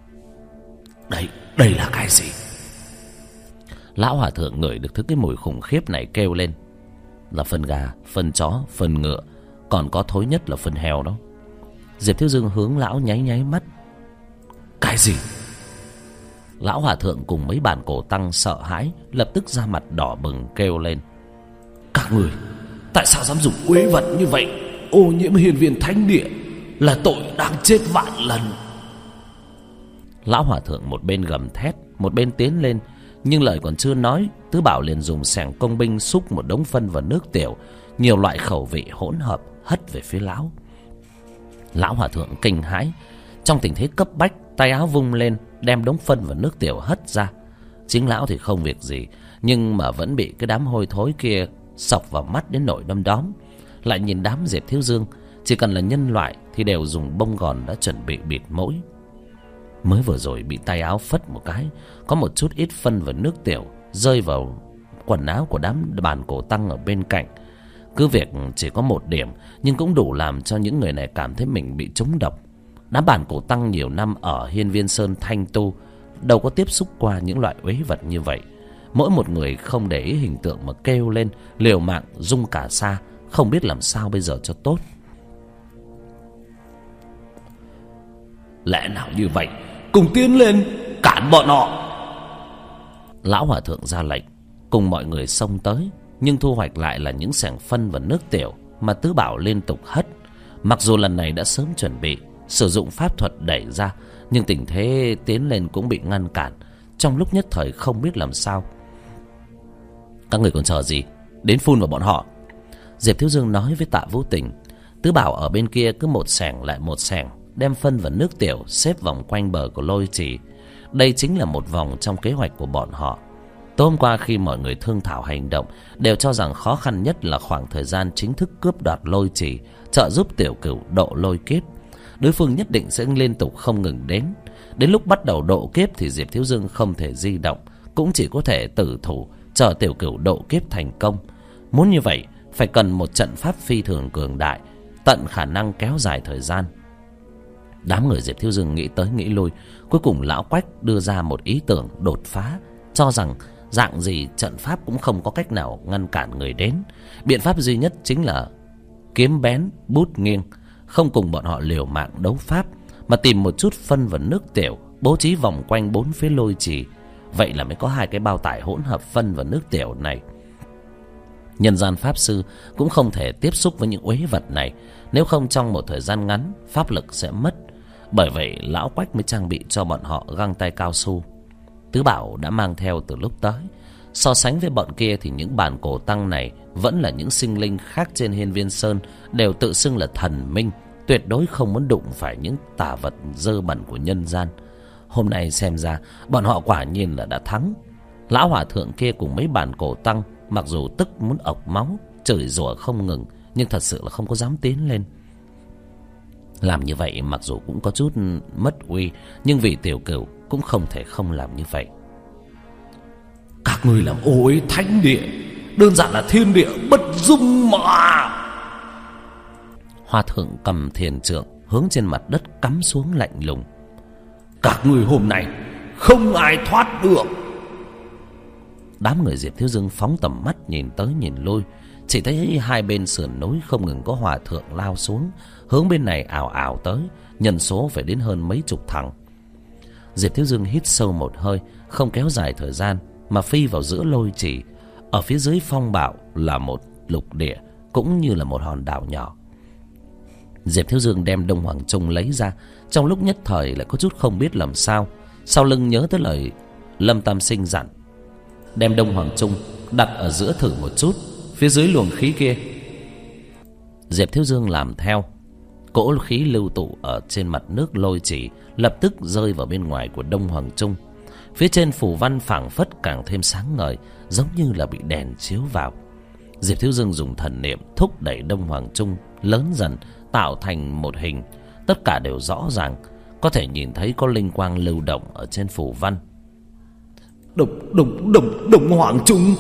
Đây là cái gì? Lão hòa thượng ngửi được thứ cái mùi khủng khiếp này kêu lên. Là phân gà, phân chó, phân ngựa, còn có thối nhất là phân heo đó. Diệp Thiếu Dương hướng lão nháy nháy mắt. Cái gì? Lão hòa thượng cùng mấy bản cổ tăng sợ hãi, lập tức ra mặt đỏ bừng kêu lên. Các người tại sao dám dùng quế vật như vậy? Ô nhiễm hiền viên thánh địa, là tội đáng chết vạn lần. Lão hòa thượng một bên gầm thét, một bên tiến lên, nhưng lời còn chưa nói, Tứ Bảo liền dùng xẻng công binh xúc một đống phân vào nước tiểu, nhiều loại khẩu vị hỗn hợp hất về phía lão. Lão hòa thượng kinh hãi, trong tình thế cấp bách, tay áo vung lên, đem đống phân và nước tiểu hất ra. Chính lão thì không việc gì, nhưng mà vẫn bị cái đám hôi thối kia sộc vào mắt đến nỗi đom đóm. Lại nhìn đám Diệp Thiếu Dương, chỉ cần là nhân loại thì đều dùng bông gòn đã chuẩn bị bịt mũi. Mới vừa rồi bị tay áo phất một cái, có một chút ít phân và nước tiểu rơi vào quần áo của đám bản cổ tăng ở bên cạnh. Cứ việc chỉ có 1 điểm, nhưng cũng đủ làm cho những người này cảm thấy mình bị trúng độc. Đám bản cổ tăng nhiều năm ở Hiên Viên Sơn thanh tu, đâu có tiếp xúc qua những loại uế vật như vậy. Mỗi một người không để ý hình tượng mà kêu lên, liều mạng rung cả xa, không biết làm sao bây giờ cho tốt. Lẽ nào như vậy? Cùng tiến lên, cản bọn họ. Lão hòa thượng ra lệnh, cùng mọi người xông tới. nhưng thu hoạch lại là những xẻng phân và nước tiểu mà Tứ Bảo liên tục hất. Mặc dù lần này đã sớm chuẩn bị, sử dụng pháp thuật đẩy ra, nhưng tình thế tiến lên cũng bị ngăn cản. Trong lúc nhất thời không biết làm sao. Các người còn chờ gì, đến phun vào bọn họ. Diệp Thiếu Dương nói với Tạ Vũ Tình. Tứ Bảo ở bên kia cứ một xẻng lại một xẻng đem phân và nước tiểu xếp vòng quanh bờ của lôi trì. Đây chính là một vòng trong kế hoạch của bọn họ. Tối hôm qua khi mọi người thương thảo hành động, đều cho rằng khó khăn nhất là khoảng thời gian chính thức cướp đoạt lôi trì, trợ giúp Tiểu Cửu độ lôi kiếp. Đối phương nhất định sẽ liên tục không ngừng đến. Đến lúc bắt đầu độ kiếp thì Diệp Thiếu Dương không thể di động, cũng chỉ có thể tử thủ chờ Tiểu Cửu độ kiếp thành công. Muốn như vậy phải cần một trận pháp phi thường cường đại, tận khả năng kéo dài thời gian. Đám người Diệp Thiếu Dương nghĩ tới nghĩ lui, cuối cùng lão Quách đưa ra một ý tưởng đột phá, cho rằng dạng gì trận pháp cũng không có cách nào ngăn cản người đến. Biện pháp duy nhất chính là kiếm bén bút nghiêng, không cùng bọn họ liều mạng đấu pháp, mà tìm một chút phân và nước tiểu bố trí vòng quanh bốn phía lôi trì. Vậy là mới có hai cái bao tải hỗn hợp phân và nước tiểu này. Nhân gian pháp sư cũng không thể tiếp xúc với những uế vật này, nếu không trong một thời gian ngắn pháp lực sẽ mất. Bởi vậy lão Quách mới trang bị cho bọn họ găng tay cao su. Tứ Bảo đã mang theo từ lúc tới. So sánh với bọn kia thì những bản cổ tăng này vẫn là những sinh linh khác trên Hiên Viên Sơn, đều tự xưng là thần minh, tuyệt đối không muốn đụng phải những tà vật dơ bẩn của nhân gian. Hôm nay xem ra bọn họ quả nhiên là đã thắng. Lão hòa thượng kia cùng mấy bản cổ tăng mặc dù tức muốn ọc máu, chửi rủa không ngừng, nhưng thật sự là không có dám tiến lên. Làm như vậy mặc dù cũng có chút mất uy, nhưng vì Tiểu Cửu cũng không thể không làm như vậy. Các người làm ô uế thánh địa, đơn giản là thiên địa bất dung mà. Hòa thượng cầm thiền trượng hướng trên mặt đất cắm xuống lạnh lùng. Các người hôm nay không ai thoát được. Đám người Diệp Thiếu Dương phóng tầm mắt nhìn tới nhìn lui, chỉ thấy hai bên sườn núi không ngừng có hòa thượng lao xuống, hướng bên này ảo ảo tới, nhân số phải đến hơn mấy chục thằng. Diệp Thiếu Dương hít sâu một hơi, không kéo dài thời gian mà phi vào giữa lôi trì. Ở phía dưới phong bạo là một lục địa, cũng như là một hòn đảo nhỏ. Diệp Thiếu Dương đem Đông Hoàng Trung lấy ra, trong lúc nhất thời lại có chút không biết làm sao. Sau lưng nhớ tới lời Lâm Tam Sinh dặn, đem Đông Hoàng Trung đặt ở giữa thử một chút, phía dưới luồng khí kia. Diệp Thiếu Dương làm theo. Cỗ khí lưu tụ ở trên mặt nước lôi trì lập tức rơi vào bên ngoài của Đông Hoàng Trung. Phía trên phù văn phảng phất càng thêm sáng ngời, giống như là bị đèn chiếu vào. Diệp Thiếu Dương dùng thần niệm thúc đẩy Đông Hoàng Trung lớn dần, tạo thành một hình. Tất cả đều rõ ràng, có thể nhìn thấy có linh quang lưu động ở trên phù văn. Đông Hoàng Trung.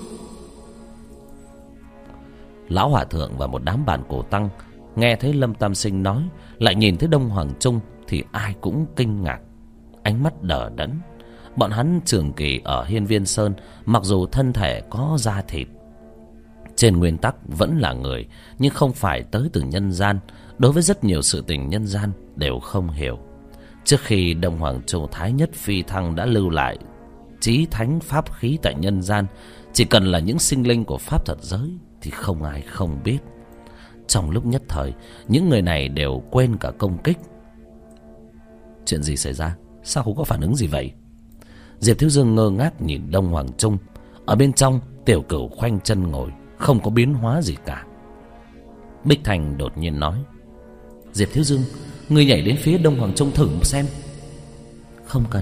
Lão hòa thượng và một đám bản cổ tăng nghe thấy Lâm Tam Sinh nói, lại nhìn thấy Đông Hoàng Trung thì ai cũng kinh ngạc, ánh mắt đờ đẫn. Bọn hắn trường kỳ ở Hiên Viên Sơn, mặc dù thân thể có da thịt, trên nguyên tắc vẫn là người, nhưng không phải tới từ nhân gian. Đối với rất nhiều sự tình nhân gian đều không hiểu. Trước khi Đông Hoàng Châu Thái Nhất phi thăng đã lưu lại chí thánh pháp khí tại nhân gian, chỉ cần là những sinh linh của pháp thật giới thì không ai không biết. Trong lúc nhất thời, những người này đều quên cả công kích. Chuyện gì xảy ra? Sao không có phản ứng gì vậy? Diệp Thiếu Dương ngơ ngác nhìn Đông Hoàng Trung. Ở bên trong, Tiểu Cửu khoanh chân ngồi, không có biến hóa gì cả. Bích Thành đột nhiên nói, Diệp Thiếu Dương, ngươi nhảy đến phía Đông Hoàng Trung thử xem. Không cần.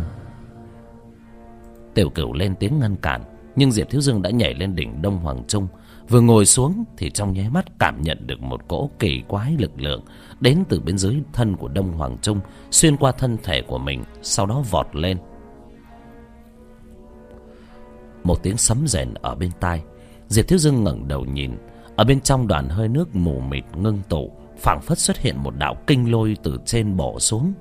Tiểu Cửu lên tiếng ngăn cản, nhưng Diệp Thiếu Dương đã nhảy lên đỉnh Đông Hoàng Trung. Vừa ngồi xuống thì trong nháy mắt cảm nhận được một cỗ kỳ quái lực lượng đến từ bên dưới thân của Đông Hoàng Trung, xuyên qua thân thể của mình, sau đó vọt lên. Một tiếng sấm rền ở bên tai. Diệp Thiếu Dương ngẩng đầu nhìn, ở bên trong đoàn hơi nước mù mịt ngưng tụ, phảng phất xuất hiện một đạo kinh lôi từ trên bổ xuống.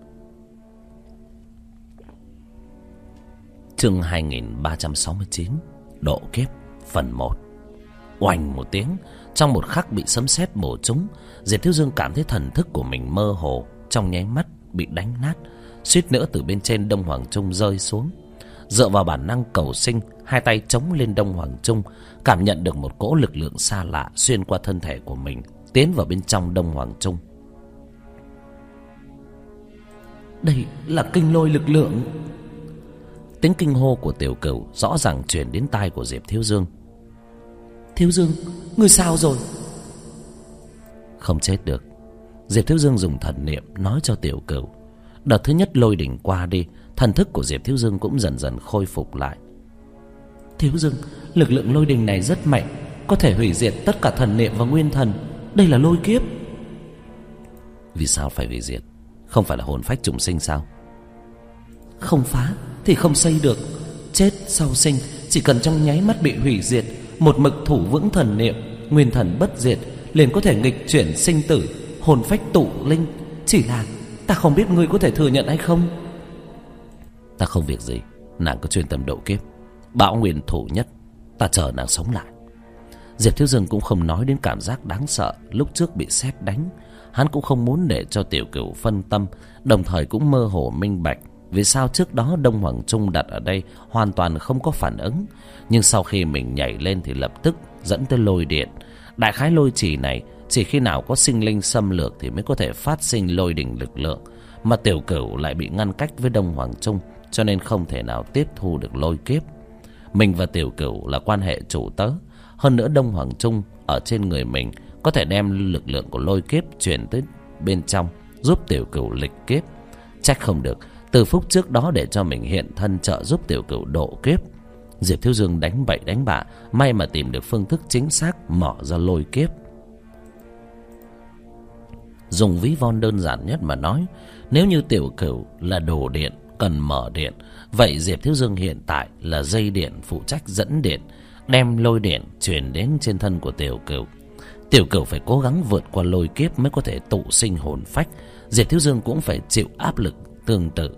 Chương 2369, độ kiếp phần 1. Oanh một tiếng, trong một khắc bị sấm sét bổ trúng, Diệp Thiếu Dương cảm thấy thần thức của mình mơ hồ, trong nháy mắt bị đánh nát, suýt nữa từ bên trên Đông Hoàng Trung rơi xuống. Dựa vào bản năng cầu sinh, hai tay chống lên Đông Hoàng Trung, cảm nhận được một cỗ lực lượng xa lạ xuyên qua thân thể của mình, tiến vào bên trong Đông Hoàng Trung. Đây là kinh lôi lực lượng. Tiếng kinh hô của Tiểu Cửu rõ ràng truyền đến tai của Diệp Thiếu Dương. Thiếu Dương, ngươi sao rồi? Không chết được. Diệp Thiếu Dương dùng thần niệm nói cho Tiểu Cửu. Đợt thứ nhất lôi đỉnh qua đi, thần thức của Diệp Thiếu Dương cũng dần dần khôi phục lại. Thiếu Dương, lực lượng lôi đình này rất mạnh, có thể hủy diệt tất cả thần niệm và nguyên thần. Đây là lôi kiếp. Vì sao phải hủy diệt? Không phải là hồn phách trùng sinh sao? Không phá thì không xây được. Chết sau sinh chỉ cần trong nháy mắt bị hủy diệt, một mực thủ vững thần niệm, nguyên thần bất diệt, liền có thể nghịch chuyển sinh tử, hồn phách tụ linh. Chỉ là ta không biết ngươi có thể thừa nhận hay không. Ta không việc gì, nàng cứ chuyên tâm độ kiếp. Bão nguyên thủ nhất, ta chờ nàng sống lại. Diệp Thiếu Dương cũng không nói đến cảm giác đáng sợ lúc trước bị sét đánh. Hắn cũng không muốn để cho Tiểu Cửu phân tâm, đồng thời cũng mơ hồ minh bạch vì sao trước đó Đông Hoàng Trung đặt ở đây hoàn toàn không có phản ứng, nhưng sau khi mình nhảy lên thì lập tức dẫn tới lôi điện. Đại khái lôi trì này chỉ khi nào có sinh linh xâm lược thì mới có thể phát sinh lôi đình lực lượng, mà Tiểu Cửu lại bị ngăn cách với Đông Hoàng Trung, cho nên không thể nào tiếp thu được lôi kiếp. Mình và Tiểu Cửu là quan hệ chủ tớ, hơn nữa Đông Hoàng Trung ở trên người mình có thể đem lực lượng của lôi kiếp truyền tới bên trong, giúp Tiểu Cửu lịch kiếp. Trách không được Từ Phúc trước đó để cho mình hiện thân trợ giúp Tiểu Cửu độ kiếp. Diệp Thiếu Dương đánh bậy đánh bạ, may mà tìm được phương thức chính xác mở ra lôi kiếp. Dùng ví von đơn giản nhất mà nói, nếu như Tiểu Cửu là đồ điện cần mở điện, vậy Diệp Thiếu Dương hiện tại là dây điện phụ trách dẫn điện, đem lôi điện truyền đến trên thân của Tiểu Cửu. Tiểu Cửu phải cố gắng vượt qua lôi kiếp mới có thể tụ sinh hồn phách. Diệp Thiếu Dương cũng phải chịu áp lực tương tự.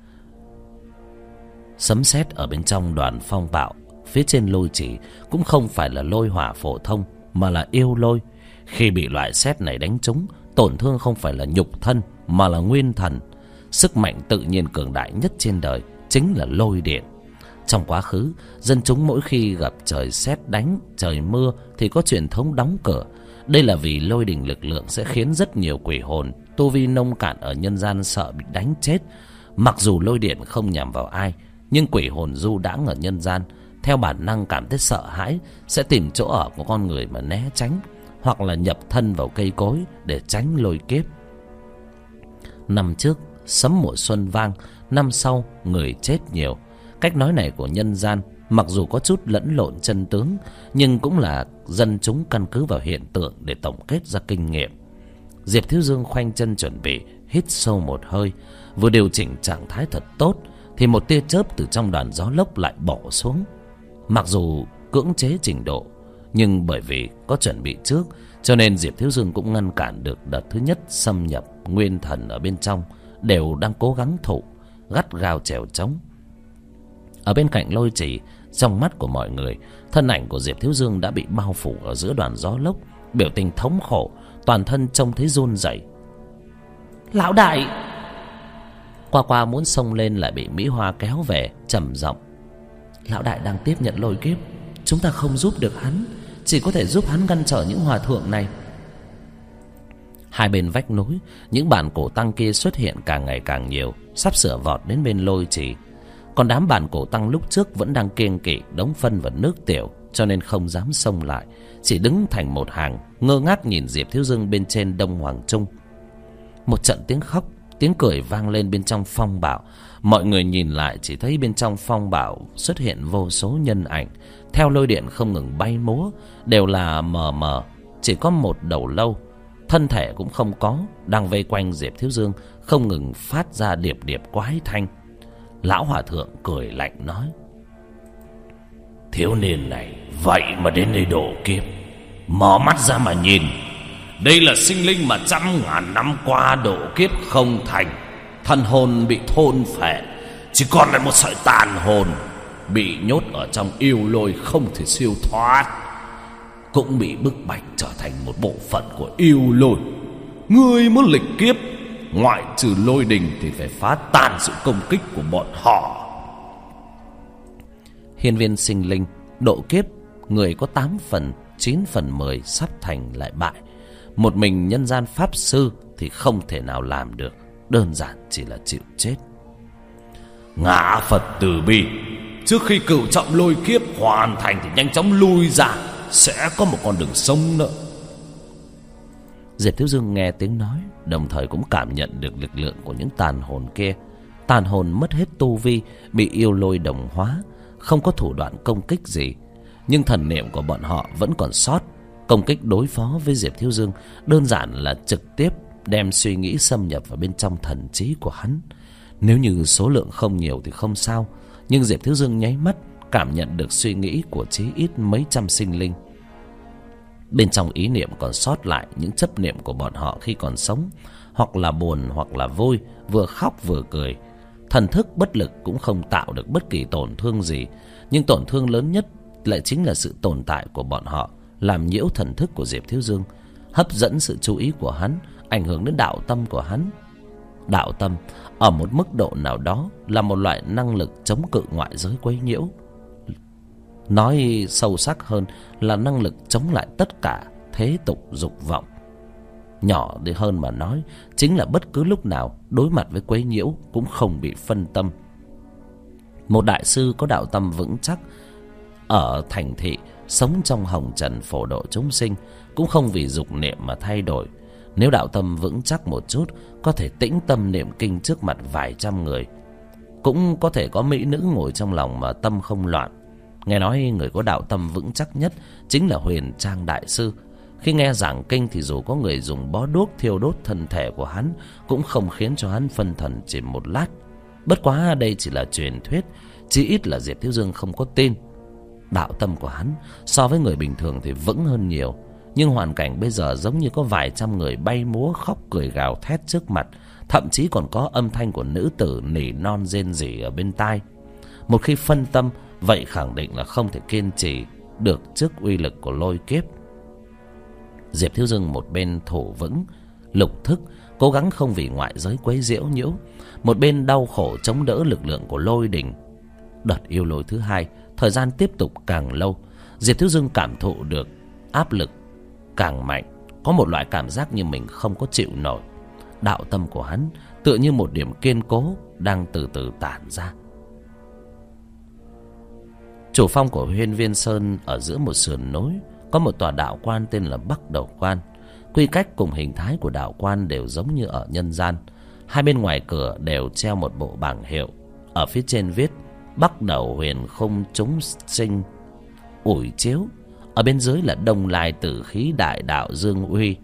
Sấm sét ở bên trong đoàn phong bạo, phía trên lôi chỉ cũng không phải là lôi hỏa phổ thông mà là yêu lôi. Khi bị loại sét này đánh trúng, tổn thương không phải là nhục thân mà là nguyên thần. Sức mạnh tự nhiên cường đại nhất trên đời chính là lôi điện. Trong quá khứ, dân chúng mỗi khi gặp trời sét đánh, trời mưa thì có truyền thống đóng cửa. Đây là vì lôi đình lực lượng sẽ khiến rất nhiều quỷ hồn tu vi nông cạn ở nhân gian sợ bị đánh chết. Mặc dù lôi điện không nhằm vào ai, nhưng quỷ hồn du đãng ở nhân gian theo bản năng cảm thấy sợ hãi, sẽ tìm chỗ ở của con người mà né tránh, hoặc là nhập thân vào cây cối để tránh lôi kiếp. Năm trước sấm mùa xuân vang, năm sau người chết nhiều. Cách nói này của nhân gian mặc dù có chút lẫn lộn chân tướng, nhưng cũng là dân chúng căn cứ vào hiện tượng để tổng kết ra kinh nghiệm. Diệp Thiếu Dương khoanh chân chuẩn bị, hít sâu một hơi, vừa điều chỉnh trạng thái thật tốt thì một tia chớp từ trong đoàn gió lốc lại bổ xuống. Mặc dù cưỡng chế trình độ, nhưng bởi vì có chuẩn bị trước, cho nên Diệp Thiếu Dương cũng ngăn cản được đợt thứ nhất xâm nhập nguyên thần ở bên trong, đều đang cố gắng thủ, gắt gao chèo chống. Ở bên cạnh lôi trì, trong mắt của mọi người, thân ảnh của Diệp Thiếu Dương đã bị bao phủ ở giữa đoàn gió lốc, biểu tình thống khổ, toàn thân trông thấy run rẩy. Lão đại! Qua Qua muốn xông lên lại bị Mỹ Hoa kéo về, trầm giọng. Lão đại đang tiếp nhận lôi kiếp, chúng ta không giúp được hắn, chỉ có thể giúp hắn ngăn trở những hòa thượng này. Hai bên vách núi, những bản cổ tăng kia xuất hiện càng ngày càng nhiều, sắp sửa vọt đến bên lôi trì. Còn đám bản cổ tăng lúc trước vẫn đang kiêng kỵ đống phân và nước tiểu, cho nên không dám xông lại, chỉ đứng thành một hàng, ngơ ngác nhìn Diệp Thiếu Dương bên trên Đông Hoàng Trung. Một trận tiếng khóc, tiếng cười vang lên bên trong phong bạo. Mọi người nhìn lại chỉ thấy bên trong phong bạo xuất hiện vô số nhân ảnh, theo lôi điện không ngừng bay múa, đều là mờ mờ, chỉ có một đầu lâu, thân thể cũng không có, đang vây quanh Diệp Thiếu Dương, không ngừng phát ra điệp điệp quái thanh. Lão hòa thượng cười lạnh nói: Thiếu niên này vậy mà đến đây độ kiếp, mở mắt ra mà nhìn, đây là sinh linh mà trăm ngàn năm qua độ kiếp không thành, thần hồn bị thôn phệ, chỉ còn lại một sợi tàn hồn, bị nhốt ở trong yêu lôi không thể siêu thoát, cũng bị bức bách trở thành một bộ phận của yêu lôi. Ngươi muốn lịch kiếp, ngoại trừ lôi đình thì phải phá tan sự công kích của bọn họ. Hiên viên sinh linh độ kiếp, người có 8 phần 9 phần 10 sắp thành lại bại. Một mình nhân gian pháp sư thì không thể nào làm được, đơn giản chỉ là chịu chết. Ngã Phật từ bi, trước khi cửu trọng lôi kiếp hoàn thành thì nhanh chóng lui ra, sẽ có một con đường sống nữa. Diệp Thiếu Dương nghe tiếng nói, đồng thời cũng cảm nhận được lực lượng của những tàn hồn kia. Tàn hồn mất hết tu vi, bị yêu lôi đồng hóa, không có thủ đoạn công kích gì, nhưng thần niệm của bọn họ vẫn còn sót. Công kích đối phó với Diệp Thiếu Dương đơn giản là trực tiếp đem suy nghĩ xâm nhập vào bên trong thần trí của hắn. Nếu như số lượng không nhiều thì không sao, nhưng Diệp Thiếu Dương nháy mắt cảm nhận được suy nghĩ của chí ít mấy trăm sinh linh. Bên trong ý niệm còn sót lại những chấp niệm của bọn họ khi còn sống, hoặc là buồn hoặc là vui, vừa khóc vừa cười. Thần thức bất lực cũng không tạo được bất kỳ tổn thương gì, nhưng tổn thương lớn nhất lại chính là sự tồn tại của bọn họ, làm nhiễu thần thức của Diệp Thiếu Dương, hấp dẫn sự chú ý của hắn, ảnh hưởng đến đạo tâm của hắn. Đạo tâm ở một mức độ nào đó là một loại năng lực chống cự ngoại giới quấy nhiễu. Nói sâu sắc hơn là năng lực chống lại tất cả thế tục dục vọng. Nhỏ đi hơn mà nói, chính là bất cứ lúc nào đối mặt với quấy nhiễu cũng không bị phân tâm. Một đại sư có đạo tâm vững chắc ở thành thị, sống trong hồng trần phổ độ chúng sinh, cũng không vì dục niệm mà thay đổi. Nếu đạo tâm vững chắc một chút, có thể tĩnh tâm niệm kinh trước mặt vài trăm người. Cũng có thể có mỹ nữ ngồi trong lòng mà tâm không loạn. Nghe nói người có đạo tâm vững chắc nhất chính là Huyền Trang đại sư. Khi nghe giảng kinh thì dù có người dùng bó đuốc thiêu đốt thân thể của hắn, cũng không khiến cho hắn phân thần chỉ một lát. Bất quá đây chỉ là truyền thuyết, chí ít là Diệp Thiếu Dương không có tin. Đạo tâm của hắn so với người bình thường thì vững hơn nhiều, nhưng hoàn cảnh bây giờ giống như có vài trăm người bay múa khóc cười gào thét trước mặt, thậm chí còn có âm thanh của nữ tử nỉ non rên rỉ ở bên tai. Một khi phân tâm, vậy khẳng định là không thể kiên trì được trước uy lực của lôi kiếp. Diệp Thiếu Dương một bên thủ vững lục thức, cố gắng không vì ngoại giới quấy nhiễu nhiễu, một bên đau khổ chống đỡ lực lượng của lôi đình. Đợt yêu lôi thứ hai, thời gian tiếp tục càng lâu, Diệp Thiếu Dương cảm thụ được áp lực càng mạnh, có một loại cảm giác như mình không có chịu nổi. Đạo tâm của hắn tựa như một điểm kiên cố đang từ từ tản ra. Chủ phong của Huyên Viên Sơn ở giữa một sườn núi có một tòa đạo quan tên là Bắc Đầu Quan. Quy cách cùng hình thái của đạo quan đều giống như ở nhân gian. Hai bên ngoài cửa đều treo một bộ bảng hiệu, ở phía trên viết Bắc Đầu Huyền Không Chúng Sinh ủi chiếu, ở bên dưới là Đông Lai Tử Khí Đại Đạo Dương Uy.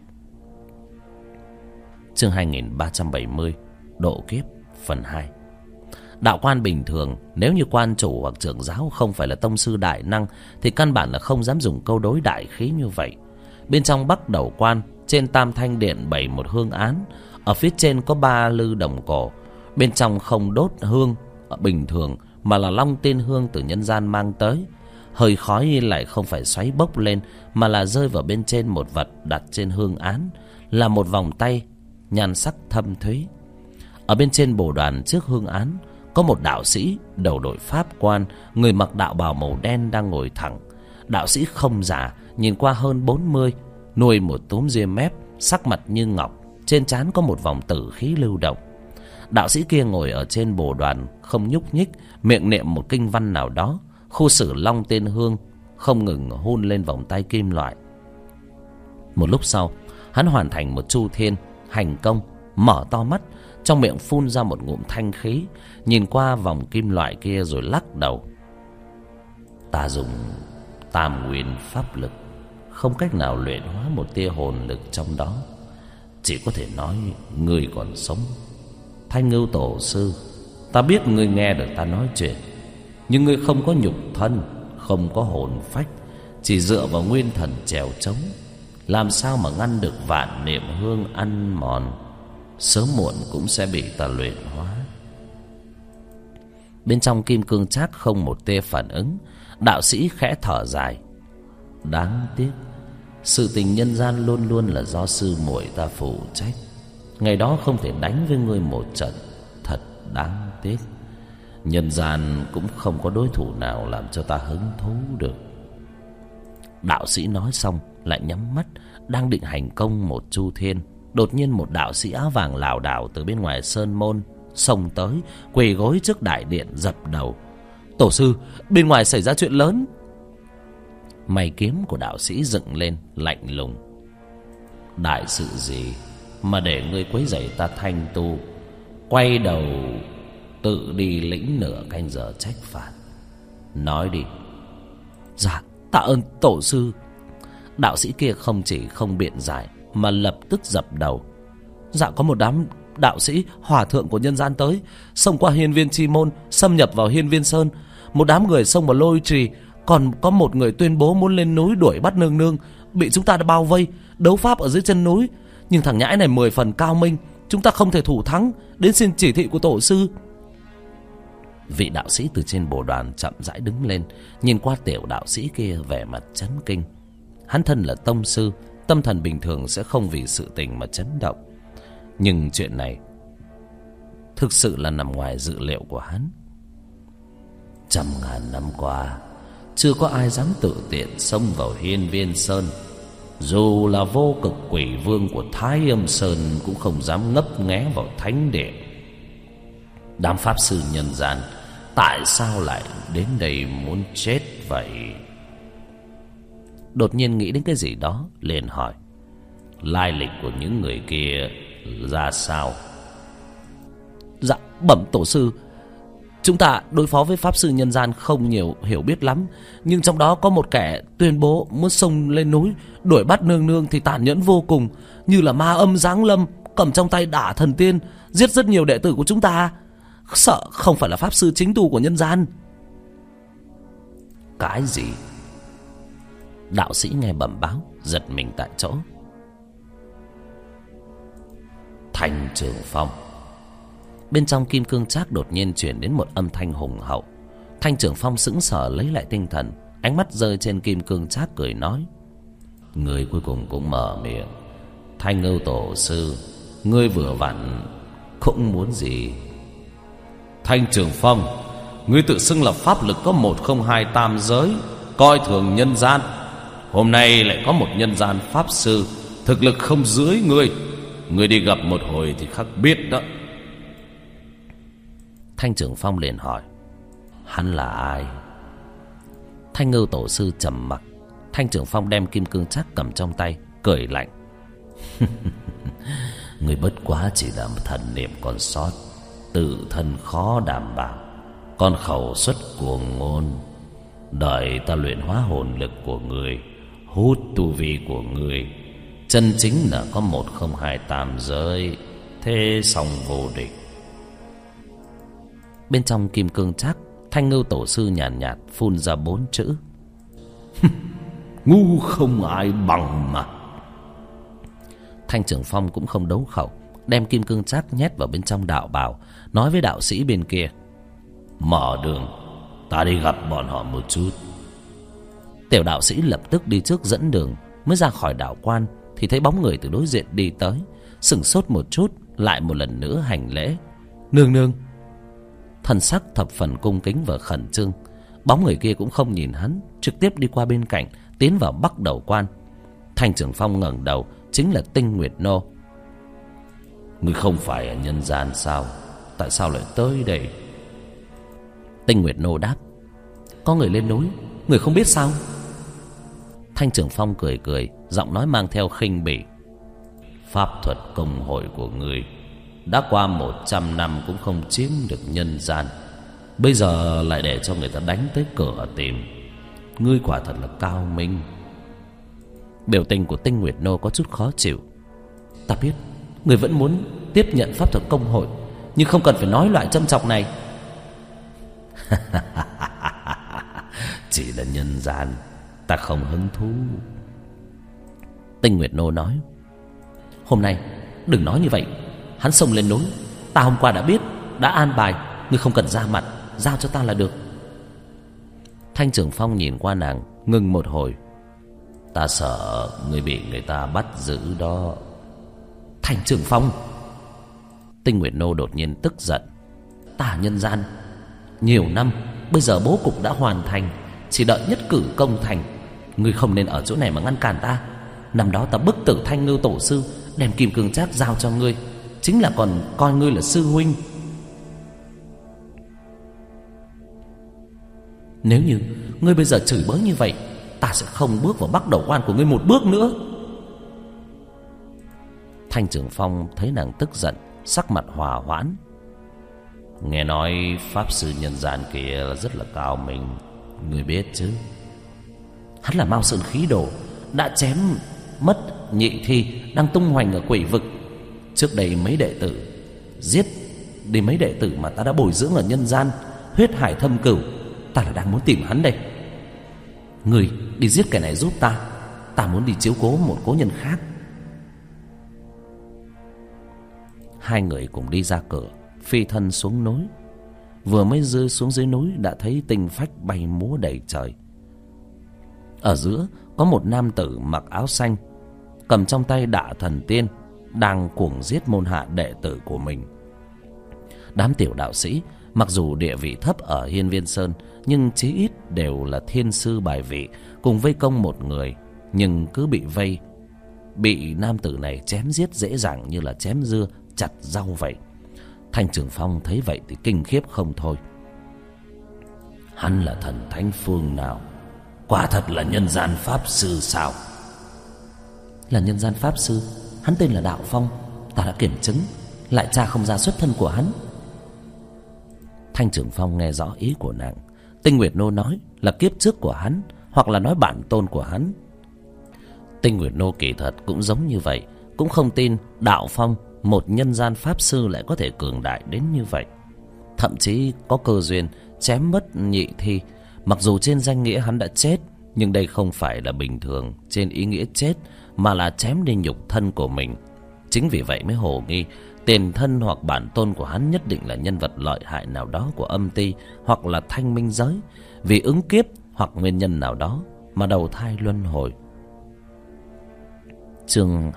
Chương 2370 Độ Kiếp phần 2. Đạo quan bình thường, nếu như quan chủ hoặc trưởng giáo không phải là tông sư đại năng thì căn bản là không dám dùng câu đối đại khí như vậy. Bên trong Bắc Đầu Quan, trên Tam Thanh Điện bày một hương án, ở phía trên có 3 lư đồng cổ. Bên trong không đốt hương bình thường mà là long tiên hương từ nhân gian mang tới. Hơi khói lại không phải xoáy bốc lên mà là rơi vào bên trên một vật đặt trên hương án, là một vòng tay nhan sắc thâm thúy. Ở bên trên bồ đoàn trước hương án có một đạo sĩ đầu đội pháp quan, người mặc đạo bào màu đen đang ngồi thẳng. Đạo sĩ không già, nhìn qua hơn 40, nuôi một túm ria mép, sắc mặt như ngọc, trên trán có một vòng tử khí lưu động. Đạo sĩ kia ngồi ở trên bồ đoàn không nhúc nhích, miệng niệm một kinh văn nào đó. Khu sử long tên hương không ngừng hun lên vòng tay kim loại. Một lúc sau, hắn hoàn thành một chu thiên hành công, mở to mắt, trong miệng phun ra một ngụm thanh khí, nhìn qua vòng kim loại kia rồi lắc đầu. Ta dùng tam nguyên pháp lực, không cách nào luyện hóa một tia hồn lực trong đó. Chỉ có thể nói ngươi còn sống. Thanh Ngưu tổ sư, ta biết ngươi nghe được ta nói chuyện, nhưng ngươi không có nhục thân, không có hồn phách, chỉ dựa vào nguyên thần trèo trống, làm sao mà ngăn được vạn niệm hương ăn mòn, sớm muộn cũng sẽ bị ta luyện hóa. Bên trong kim cương trác không một tia phản ứng. Đạo sĩ khẽ thở dài. Đáng tiếc, sự tình nhân gian luôn luôn là do sư muội ta phụ trách. Ngày đó không thể đánh với ngươi một trận, thật đáng tiếc. Nhân gian cũng không có đối thủ nào làm cho ta hứng thú được. Đạo sĩ nói xong lại nhắm mắt, đang định hành công một chu thiên. Đột nhiên một đạo sĩ áo vàng lảo đảo từ bên ngoài sơn môn xông tới, quỳ gối trước đại điện dập đầu. Tổ sư, bên ngoài xảy ra chuyện lớn. Mày kiếm của đạo sĩ dựng lên lạnh lùng. Đại sự gì mà để ngươi quấy rầy ta thanh tu? Quay đầu tự đi lĩnh nửa canh giờ trách phạt. Nói đi. Dạ, tạ ơn tổ sư. Đạo sĩ kia không chỉ không biện giải mà lập tức dập đầu. Dạ, có một đám đạo sĩ hòa thượng của nhân gian tới, xông qua hiên viên chi môn, xâm nhập vào hiên viên sơn. Một đám người xông vào lôi trì, còn có một người tuyên bố muốn lên núi đuổi bắt nương nương, bị chúng ta đã bao vây đấu pháp ở dưới chân núi. Nhưng thằng nhãi này 10 phần cao minh, chúng ta không thể thủ thắng, đến xin chỉ thị của tổ sư. Vị đạo sĩ từ trên bồ đoàn chậm rãi đứng lên, nhìn qua tiểu đạo sĩ kia vẻ mặt chấn kinh. Hắn thân là tông sư, tâm thần bình thường sẽ không vì sự tình mà chấn động. Nhưng chuyện này thực sự là nằm ngoài dự liệu của hắn. Trăm ngàn năm qua, chưa có ai dám tự tiện xông vào hiên viên sơn. Dù là vô cực quỷ vương của Thái Âm Sơn cũng không dám ngấp nghé vào thánh điện. Đám pháp sư nhân gian tại sao lại đến đây muốn chết vậy? Đột nhiên nghĩ đến cái gì đó, liền hỏi. Lai lịch của những người kia ra sao? Dạ, bẩm tổ sư, chúng ta đối phó với pháp sư nhân gian không nhiều hiểu biết lắm, nhưng trong đó có một kẻ tuyên bố muốn xông lên núi đuổi bắt nương nương thì tàn nhẫn vô cùng, như là ma âm giáng lâm, cầm trong tay đả thần tiên, giết rất nhiều đệ tử của chúng ta. Sợ không phải là pháp sư chính tu của nhân gian. Cái gì? Đạo sĩ nghe bẩm báo giật mình tại chỗ. Thanh Trường Phong. Bên trong kim cương trác đột nhiên chuyển đến một âm thanh hùng hậu. Thanh Trường Phong sững sờ lấy lại tinh thần, ánh mắt rơi trên kim cương trác cười nói. Người cuối cùng cũng mở miệng. Thanh Ngưu tổ sư, ngươi vừa vặn cũng muốn gì? Thanh Trường Phong, ngươi tự xưng là pháp lực có 102 tam giới, coi thường nhân gian. Hôm nay lại có một nhân gian pháp sư thực lực không dưới ngươi. Ngươi đi gặp một hồi thì khắc biết đó. Thanh Trường Phong liền hỏi. Hắn là ai? Thanh Ngưu tổ sư trầm mặc. Thanh Trường Phong đem kim cương trác cầm trong tay, cười lạnh. Ngươi bất quá chỉ là một thần niệm còn sót, tự thân khó đảm bảo, còn khẩu xuất cuồng ngôn. Đợi ta luyện hóa hồn lực của ngươi, hút tu vi của ngươi, chân chính là có 102 tam giới, thế xong vô địch. Bên trong kim cương trác, Thanh Ngưu tổ sư nhàn nhạt phun ra 4 chữ. Ngu không ai bằng mà. Thanh Trường Phong cũng không đấu khẩu, đem kim cương trác nhét vào bên trong đạo bào, nói với đạo sĩ bên kia. Mở đường, ta đi gặp bọn họ một chút. Tiểu đạo sĩ lập tức đi trước dẫn đường. Mới ra khỏi đạo quan thì thấy bóng người từ đối diện đi tới, sửng sốt một chút, lại một lần nữa hành lễ. Nương nương. Thần sắc thập phần cung kính và khẩn trương. Bóng người kia cũng không nhìn hắn, trực tiếp đi qua bên cạnh, tiến vào bắc đầu quan. Thanh Trường Phong ngẩng đầu, chính là Tinh Nguyệt Nô. Ngươi không phải ở nhân gian sao? Tại sao lại tới đây? Tinh Nguyệt Nô đáp. Có người lên núi, người không biết sao? Thanh Trường Phong cười cười, giọng nói mang theo khinh bỉ. Pháp thuật công hội của ngươi đã qua 100 năm cũng không chiếm được nhân gian, bây giờ lại để cho người ta đánh tới cửa tìm. Ngươi quả thật là cao minh. Biểu tình của Tinh Nguyệt Nô có chút khó chịu. Ta biết người vẫn muốn tiếp nhận pháp thuật công hội, nhưng không cần phải nói loại châm chọc này. Chỉ là nhân gian, ta không hứng thú. Tinh Nguyệt Nô nói. Hôm nay đừng nói như vậy. Hắn xông lên núi, ta hôm qua đã biết, đã an bài. Ngươi không cần ra mặt, giao cho ta là được. Thanh Trường Phong nhìn qua nàng, ngừng một hồi. Ta sợ ngươi bị người ta bắt giữ đó. Thanh Trường Phong. Tinh Nguyệt Nô đột nhiên tức giận. Ta nhân gian, Nhiều năm, bây giờ bố cục đã hoàn thành, chỉ đợi nhất cử công thành. Ngươi không nên ở chỗ này mà ngăn cản ta. Năm đó ta bức tử Thanh Ngưu tổ sư, đem kim cương trác giao cho ngươi, chính là còn coi ngươi là sư huynh. Nếu như ngươi bây giờ chửi bới như vậy, ta sẽ không bước vào Bắc Đầu Quan của ngươi một bước nữa. Thanh Trường Phong thấy nàng tức giận, sắc mặt hòa hoãn. Nghe nói pháp sư nhân gian kia rất là cao minh, ngươi biết chứ? Hắn là Mao Sơn Khí Đồ, đã chém mất Nhị Thi đang tung hoành ở Quỷ Vực. Trước đây mấy đệ tử giết đi mấy đệ tử mà ta đã bồi dưỡng ở nhân gian, huyết hải thâm cửu. Ta là đang muốn tìm hắn đây. Người đi giết kẻ này giúp ta, ta muốn đi chiếu cố một cố nhân khác. Hai người cùng đi ra cửa, phi thân xuống núi. Vừa mới rơi xuống dưới núi đã thấy tinh phách bay múa đầy trời. Ở giữa có một nam tử mặc áo xanh, cầm trong tay Đả Thần Tiên, đang cuồng giết môn hạ đệ tử của mình. Đám tiểu đạo sĩ mặc dù địa vị thấp ở Hiên Viên Sơn, nhưng chí ít đều là thiên sư bài vị, cùng vây công một người, nhưng cứ bị nam tử này chém giết dễ dàng như là chém dưa chặt rau vậy. Thanh Trường Phong thấy vậy thì kinh khiếp không thôi. Hắn là thần thánh phương nào? Quả thật là nhân gian pháp sư sao? Là nhân gian pháp sư. Hắn tên là Đạo Phong, ta đã kiểm chứng, lại tra không ra xuất thân của hắn. Thanh Trường Phong nghe rõ ý của nàng. Tinh Nguyệt Nô nói là kiếp trước của hắn, hoặc là nói bản tôn của hắn. Tinh Nguyệt Nô kỳ thật cũng giống như vậy, cũng không tin Đạo Phong, một nhân gian pháp sư, lại có thể cường đại đến như vậy. Thậm chí có cơ duyên chém mất Nhị Thi. Mặc dù trên danh nghĩa hắn đã chết, nhưng đây không phải là bình thường trên ý nghĩa chết, mà là chém đi nhục thân của mình. Chính vì vậy mới hồ nghi tiền thân hoặc bản tôn của hắn nhất định là nhân vật lợi hại nào đó của âm ty hoặc là thanh minh giới, vì ứng kiếp hoặc nguyên nhân nào đó mà đầu thai luân hồi. Chương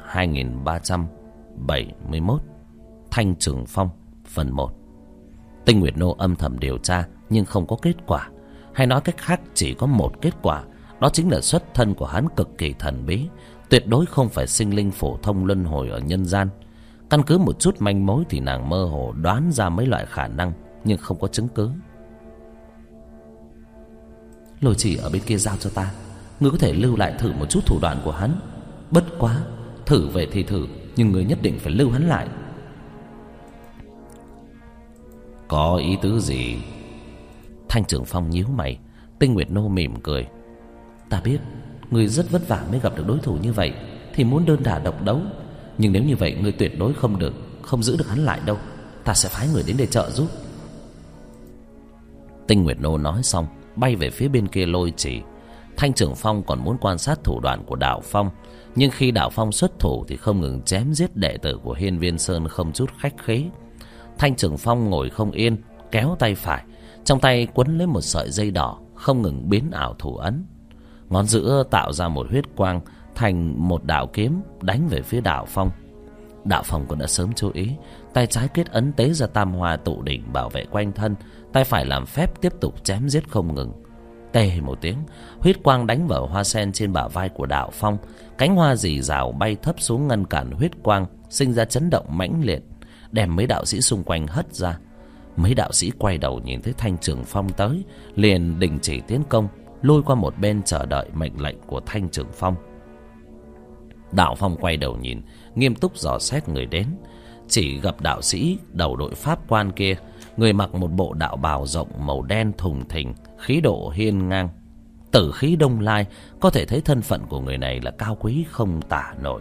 2371 Thanh Trường Phong phần 1. Tinh Nguyệt Nô âm thầm điều tra nhưng không có kết quả, hay nói cách khác chỉ có một kết quả, đó chính là xuất thân của hắn cực kỳ thần bí, tuyệt đối không phải sinh linh phổ thông luân hồi ở nhân gian. Căn cứ một chút manh mối thì nàng mơ hồ đoán ra mấy loại khả năng, nhưng không có chứng cứ. Lôi chỉ ở bên kia giao cho ta, ngươi có thể lưu lại thử một chút thủ đoạn của hắn. Bất quá, thử về thì thử, nhưng ngươi nhất định phải lưu hắn lại. Có ý tứ gì? Thanh Trường Phong nhíu mày. Tinh Nguyệt Nô mỉm cười. Ta biết ngươi rất vất vả mới gặp được đối thủ như vậy, thì muốn đơn đả độc đấu. Nhưng nếu như vậy ngươi tuyệt đối không giữ được hắn lại đâu. Ta sẽ phái người đến để trợ giúp. Tinh Nguyệt Nô nói xong bay về phía bên kia lôi chỉ. Thanh Trường Phong còn muốn quan sát thủ đoạn của Đạo Phong, nhưng khi Đạo Phong xuất thủ thì không ngừng chém giết đệ tử của Hiên Viên Sơn không chút khách khí. Thanh Trường Phong ngồi không yên, kéo tay phải, trong tay quấn lấy một sợi dây đỏ, không ngừng biến ảo thủ ấn. Ngón giữa tạo ra một huyết quang thành một đạo kiếm đánh về phía Đạo Phong. Đạo Phong cũng đã sớm chú ý, tay trái kết ấn tế ra tam hoa tụ đỉnh bảo vệ quanh thân, tay phải làm phép tiếp tục chém giết không ngừng. Tê một tiếng, huyết quang đánh vào hoa sen trên bả vai của Đạo Phong, cánh hoa rì rào bay thấp xuống ngăn cản huyết quang, sinh ra chấn động mãnh liệt, đem mấy đạo sĩ xung quanh hất ra. Mấy đạo sĩ quay đầu nhìn thấy Thanh Trường Phong tới, liền đình chỉ tiến công, lôi qua một bên chờ đợi mệnh lệnh của Thanh Trường Phong. Đạo Phong quay đầu nhìn, nghiêm túc dò xét người đến. Chỉ gặp đạo sĩ đầu đội pháp quan kia, người mặc một bộ đạo bào rộng màu đen thùng thình, khí độ hiên ngang, tử khí đông lai, có thể thấy thân phận của người này là cao quý không tả nổi.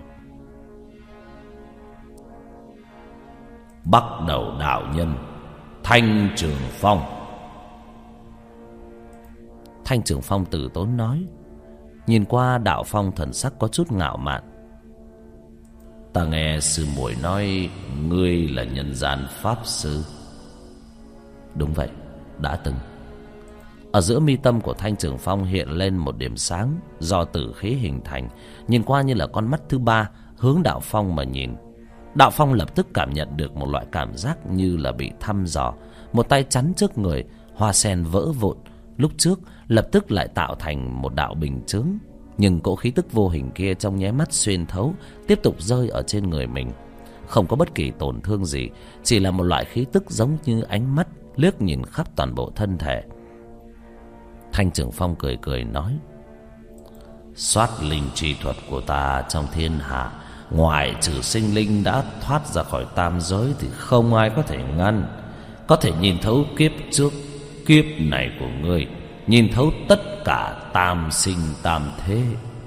Bắc Đầu đạo nhân Thanh Trường Phong. Thanh Trường Phong từ tốn nói. Nhìn qua Đạo Phong thần sắc có chút ngạo mạn. Ta nghe sư muội nói ngươi là nhân gian pháp sư. Đúng vậy, đã từng. Ở giữa mi tâm của Thanh Trường Phong hiện lên một điểm sáng do tử khí hình thành, nhìn qua như là con mắt thứ ba hướng Đạo Phong mà nhìn. Đạo Phong lập tức cảm nhận được một loại cảm giác như là bị thăm dò, một tay chắn trước người, Hoa sen vỡ vụn lúc trước lập tức lại tạo thành một đạo bình chướng, nhưng cỗ khí tức vô hình kia trong nháy mắt xuyên thấu, tiếp tục rơi ở trên người mình. Không có bất kỳ tổn thương gì, chỉ là một loại khí tức giống như ánh mắt liếc nhìn khắp toàn bộ thân thể. Thanh Trường Phong cười cười nói: soát linh chi thuật của ta trong thiên hạ, ngoại trừ sinh linh đã thoát ra khỏi tam giới thì không ai có thể ngăn. Có thể nhìn thấu kiếp trước, kiếp này của ngươi, nhìn thấu tất cả tam sinh tam thế.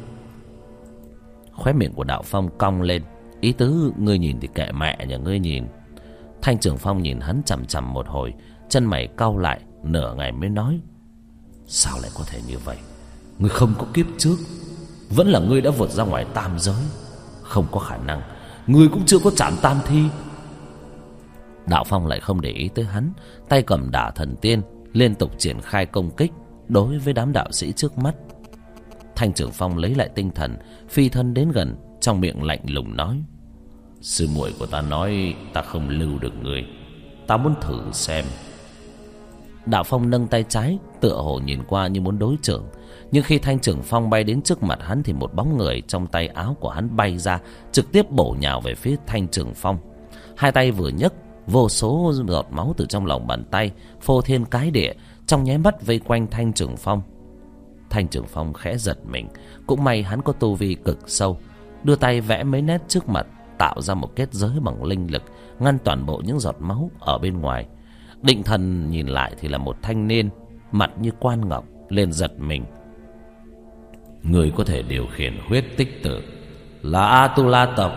Khóe miệng của Đạo Phong cong lên, ý tứ ngươi nhìn thì kệ mẹ nhà ngươi nhìn. Thanh Trường Phong nhìn hắn chằm chằm một hồi, chân mày cau lại, nửa ngày mới nói: sao lại có thể như vậy? Ngươi không có kiếp trước, vẫn là ngươi đã vượt ra ngoài tam giới. Không có khả năng, ngươi cũng chưa có chạm tam thi. Đạo Phong lại không để ý tới hắn, tay cầm Đả Thần Tiên liên tục triển khai công kích đối với đám đạo sĩ trước mắt. Thanh Trường Phong lấy lại tinh thần, phi thân đến gần, trong miệng lạnh lùng nói: sư muội của ta nói ta không lưu được ngươi, ta muốn thử xem. Đạo Phong nâng tay trái, tựa hồ nhìn qua như muốn đối chưởng, nhưng khi Thanh Trường Phong bay đến trước mặt hắn thì một bóng người trong tay áo của hắn bay ra, trực tiếp bổ nhào về phía Thanh Trường Phong. Hai tay vừa nhấc, vô số giọt máu từ trong lòng bàn tay phô thiên cái địa, trong nháy mắt vây quanh Thanh Trường Phong. Thanh Trường Phong khẽ giật mình, cũng may hắn có tu vi cực sâu, đưa tay vẽ mấy nét trước mặt, tạo ra một kết giới bằng linh lực, ngăn toàn bộ những giọt máu ở bên ngoài. Định thần nhìn lại thì là một thanh niên mặt như quan ngọc, liền giật mình: người có thể điều khiển huyết tích tử, là Atula tộc.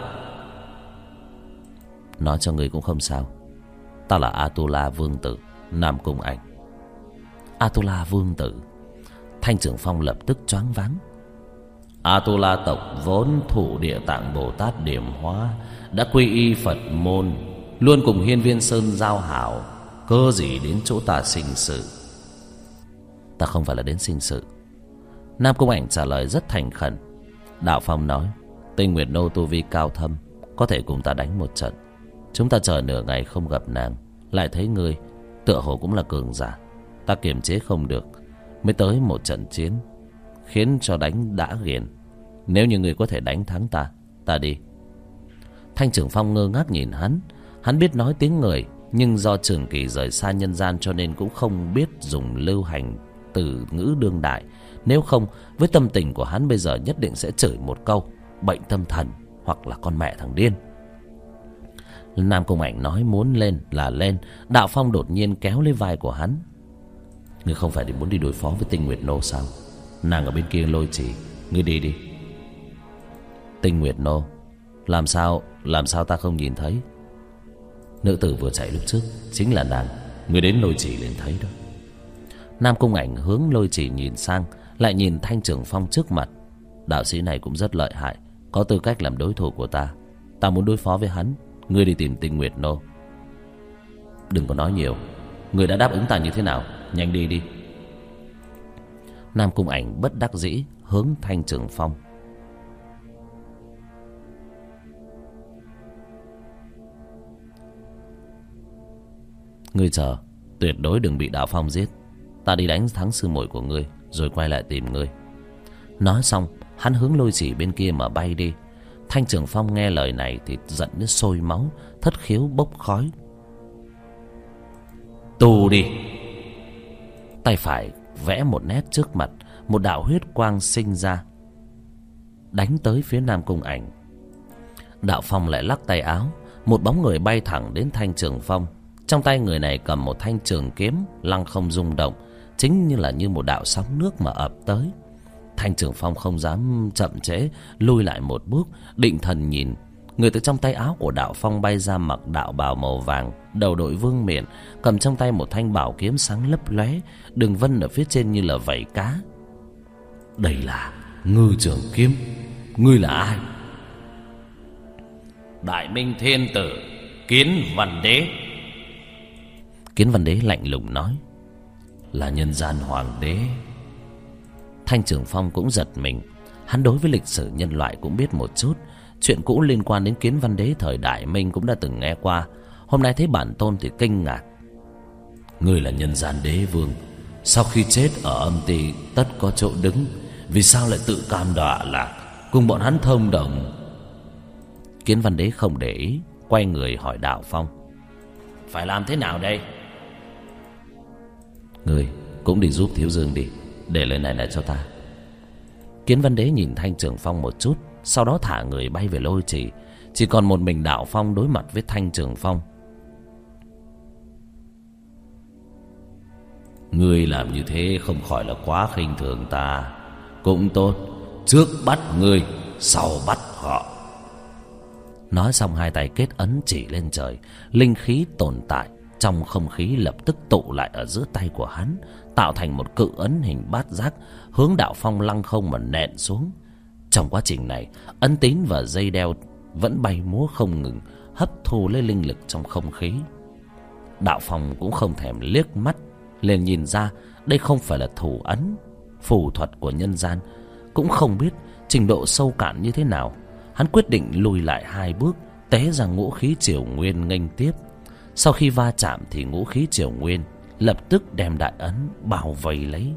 Nói cho người cũng không sao, ta là Atula vương tử, Nam Cung Ảnh. Atula vương tử? Thanh Trường Phong lập tức choáng váng. Atula tộc vốn thụ Địa Tạng Bồ Tát điểm hóa, đã quy y Phật môn, luôn cùng Hiên Viên Sơn giao hảo, cơ gì đến chỗ ta sinh sự? Ta không phải là đến sinh sự. Nam Cung Ảnh trả lời rất thành khẩn. Đạo Phong nói: Tinh Nguyệt Nô tu vi cao thâm, có thể cùng ta đánh một trận. Chúng ta chờ nửa ngày không gặp nàng, lại thấy ngươi tựa hồ cũng là cường giả, ta kiềm chế không được, mới tới một trận chiến, khiến cho đánh đã ghiền. Nếu như ngươi có thể đánh thắng ta, ta đi. Thanh Trường Phong ngơ ngác nhìn hắn. Hắn biết nói tiếng người, nhưng do Trường Kỳ rời xa nhân gian cho nên cũng không biết dùng lưu hành từ ngữ đương đại. Nếu không, với tâm tình của hắn bây giờ nhất định sẽ chửi một câu bệnh tâm thần hoặc là con mẹ thằng điên. Nam Cung Ảnh nói muốn lên là lên. Đạo Phong đột nhiên kéo lấy vai của hắn: ngươi không phải muốn đi đối phó với Tinh Nguyệt Nô sao? Nàng ở bên kia Lôi Trì, ngươi đi đi. Tinh Nguyệt Nô? Làm sao ta không nhìn thấy? Nữ tử vừa chạy lúc trước chính là nàng, ngươi đến Lôi Trì liền thấy đó. Nam Cung Ảnh hướng Lôi Trì nhìn sang, lại nhìn Thanh Trường Phong trước mặt. Đạo sĩ này cũng rất lợi hại, có tư cách làm đối thủ của ta. Ta muốn đối phó với hắn, ngươi đi tìm Tinh Nguyệt Nô. Đừng có nói nhiều, ngươi đã đáp ứng ta như thế nào, nhanh đi đi. Nam Cung Ảnh bất đắc dĩ hướng Thanh Trường Phong. Ngươi chờ, tuyệt đối đừng bị Đạo Phong giết. Ta đi đánh thắng sư muội của ngươi, rồi quay lại tìm ngươi. Nói xong, hắn hướng Lôi Chỉ bên kia mà bay đi. Thanh Trường Phong nghe lời này thì giận đến sôi máu, thất khiếu bốc khói. Tù đi! Tay phải vẽ một nét trước mặt, một đạo huyết quang sinh ra, đánh tới phía Nam Cung Ảnh. Đạo Phong lại lắc tay áo, một bóng người bay thẳng đến Thanh Trường Phong. Trong tay người này cầm một thanh trường kiếm, lăng không rung động, chính như là như một đạo sóng nước mà ập tới. Thanh Trường Phong không dám chậm trễ, lùi lại một bước, định thần nhìn. Người từ trong tay áo của Đạo Phong bay ra, mặc đạo bào màu vàng, đầu đội vương miện, cầm trong tay một thanh bảo kiếm sáng lấp lóe, đường vân ở phía trên như là vảy cá. Đây là Ngư Trường Kiếm. Ngươi là ai? Đại Minh Thiên Tử Kiến Văn Đế. Kiến Văn Đế lạnh lùng nói: là nhân gian hoàng đế. Thanh Trường Phong cũng giật mình. Hắn đối với lịch sử nhân loại cũng biết một chút, chuyện cũ liên quan đến Kiến Văn Đế thời Đại Minh cũng đã từng nghe qua. Hôm nay thấy bản tôn thì kinh ngạc. Ngươi là nhân gian đế vương, sau khi chết ở âm ti tất có chỗ đứng, vì sao lại tự cam đọa lạc, cùng bọn hắn thông đồng? Kiến Văn Đế không để ý, quay người hỏi Đạo Phong: phải làm thế nào đây? Người cũng đi giúp Thiếu Dương đi, để lời này lại cho ta. Kiến Văn Đế nhìn Thanh Trường Phong một chút, sau đó thả người bay về Lôi Trì. Chỉ còn một mình Đạo Phong đối mặt với Thanh Trường Phong. Ngươi làm như thế không khỏi là quá khinh thường ta. Cũng tốt, trước bắt ngươi, sau bắt họ. Nói xong hai tay kết ấn chỉ lên trời. Linh khí tồn tại trong không khí lập tức tụ lại ở giữa tay của hắn, tạo thành một cự ấn hình bát giác, hướng Đạo Phong lăng không mà nện xuống. Trong quá trình này, ấn tín và dây đeo vẫn bay múa không ngừng, hấp thu lấy linh lực trong không khí. Đạo Phong cũng không thèm liếc mắt, liền nhìn ra đây không phải là thủ ấn, phù thuật của nhân gian, cũng không biết trình độ sâu cạn như thế nào. Hắn quyết định lùi lại hai bước, té ra ngũ khí triều nguyên nghênh tiếp. Sau khi va chạm thì ngũ khí triều nguyên lập tức đem đại ấn bao vây lấy.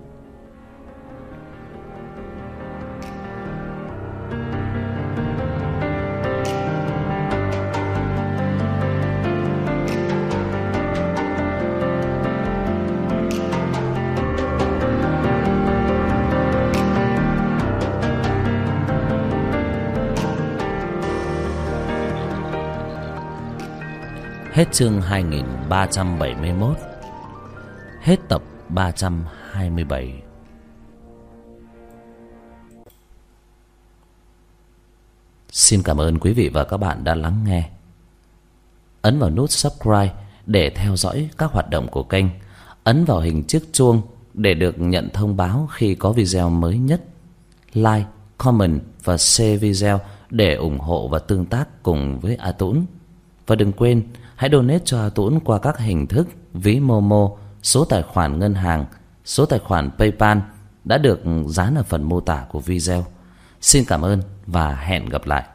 Hết chương 2371. Hết tập 327. Xin cảm ơn quý vị và các bạn đã lắng nghe. Ấn vào nút subscribe để theo dõi các hoạt động của kênh. Ấn vào hình chiếc chuông để được nhận thông báo khi có video mới nhất. Like, comment và share video để ủng hộ và tương tác cùng với A Tũng. Và đừng quên hãy donate cho A Tũng qua các hình thức ví Momo, số tài khoản ngân hàng, số tài khoản PayPal đã được dán ở phần mô tả của video. Xin cảm ơn và hẹn gặp lại.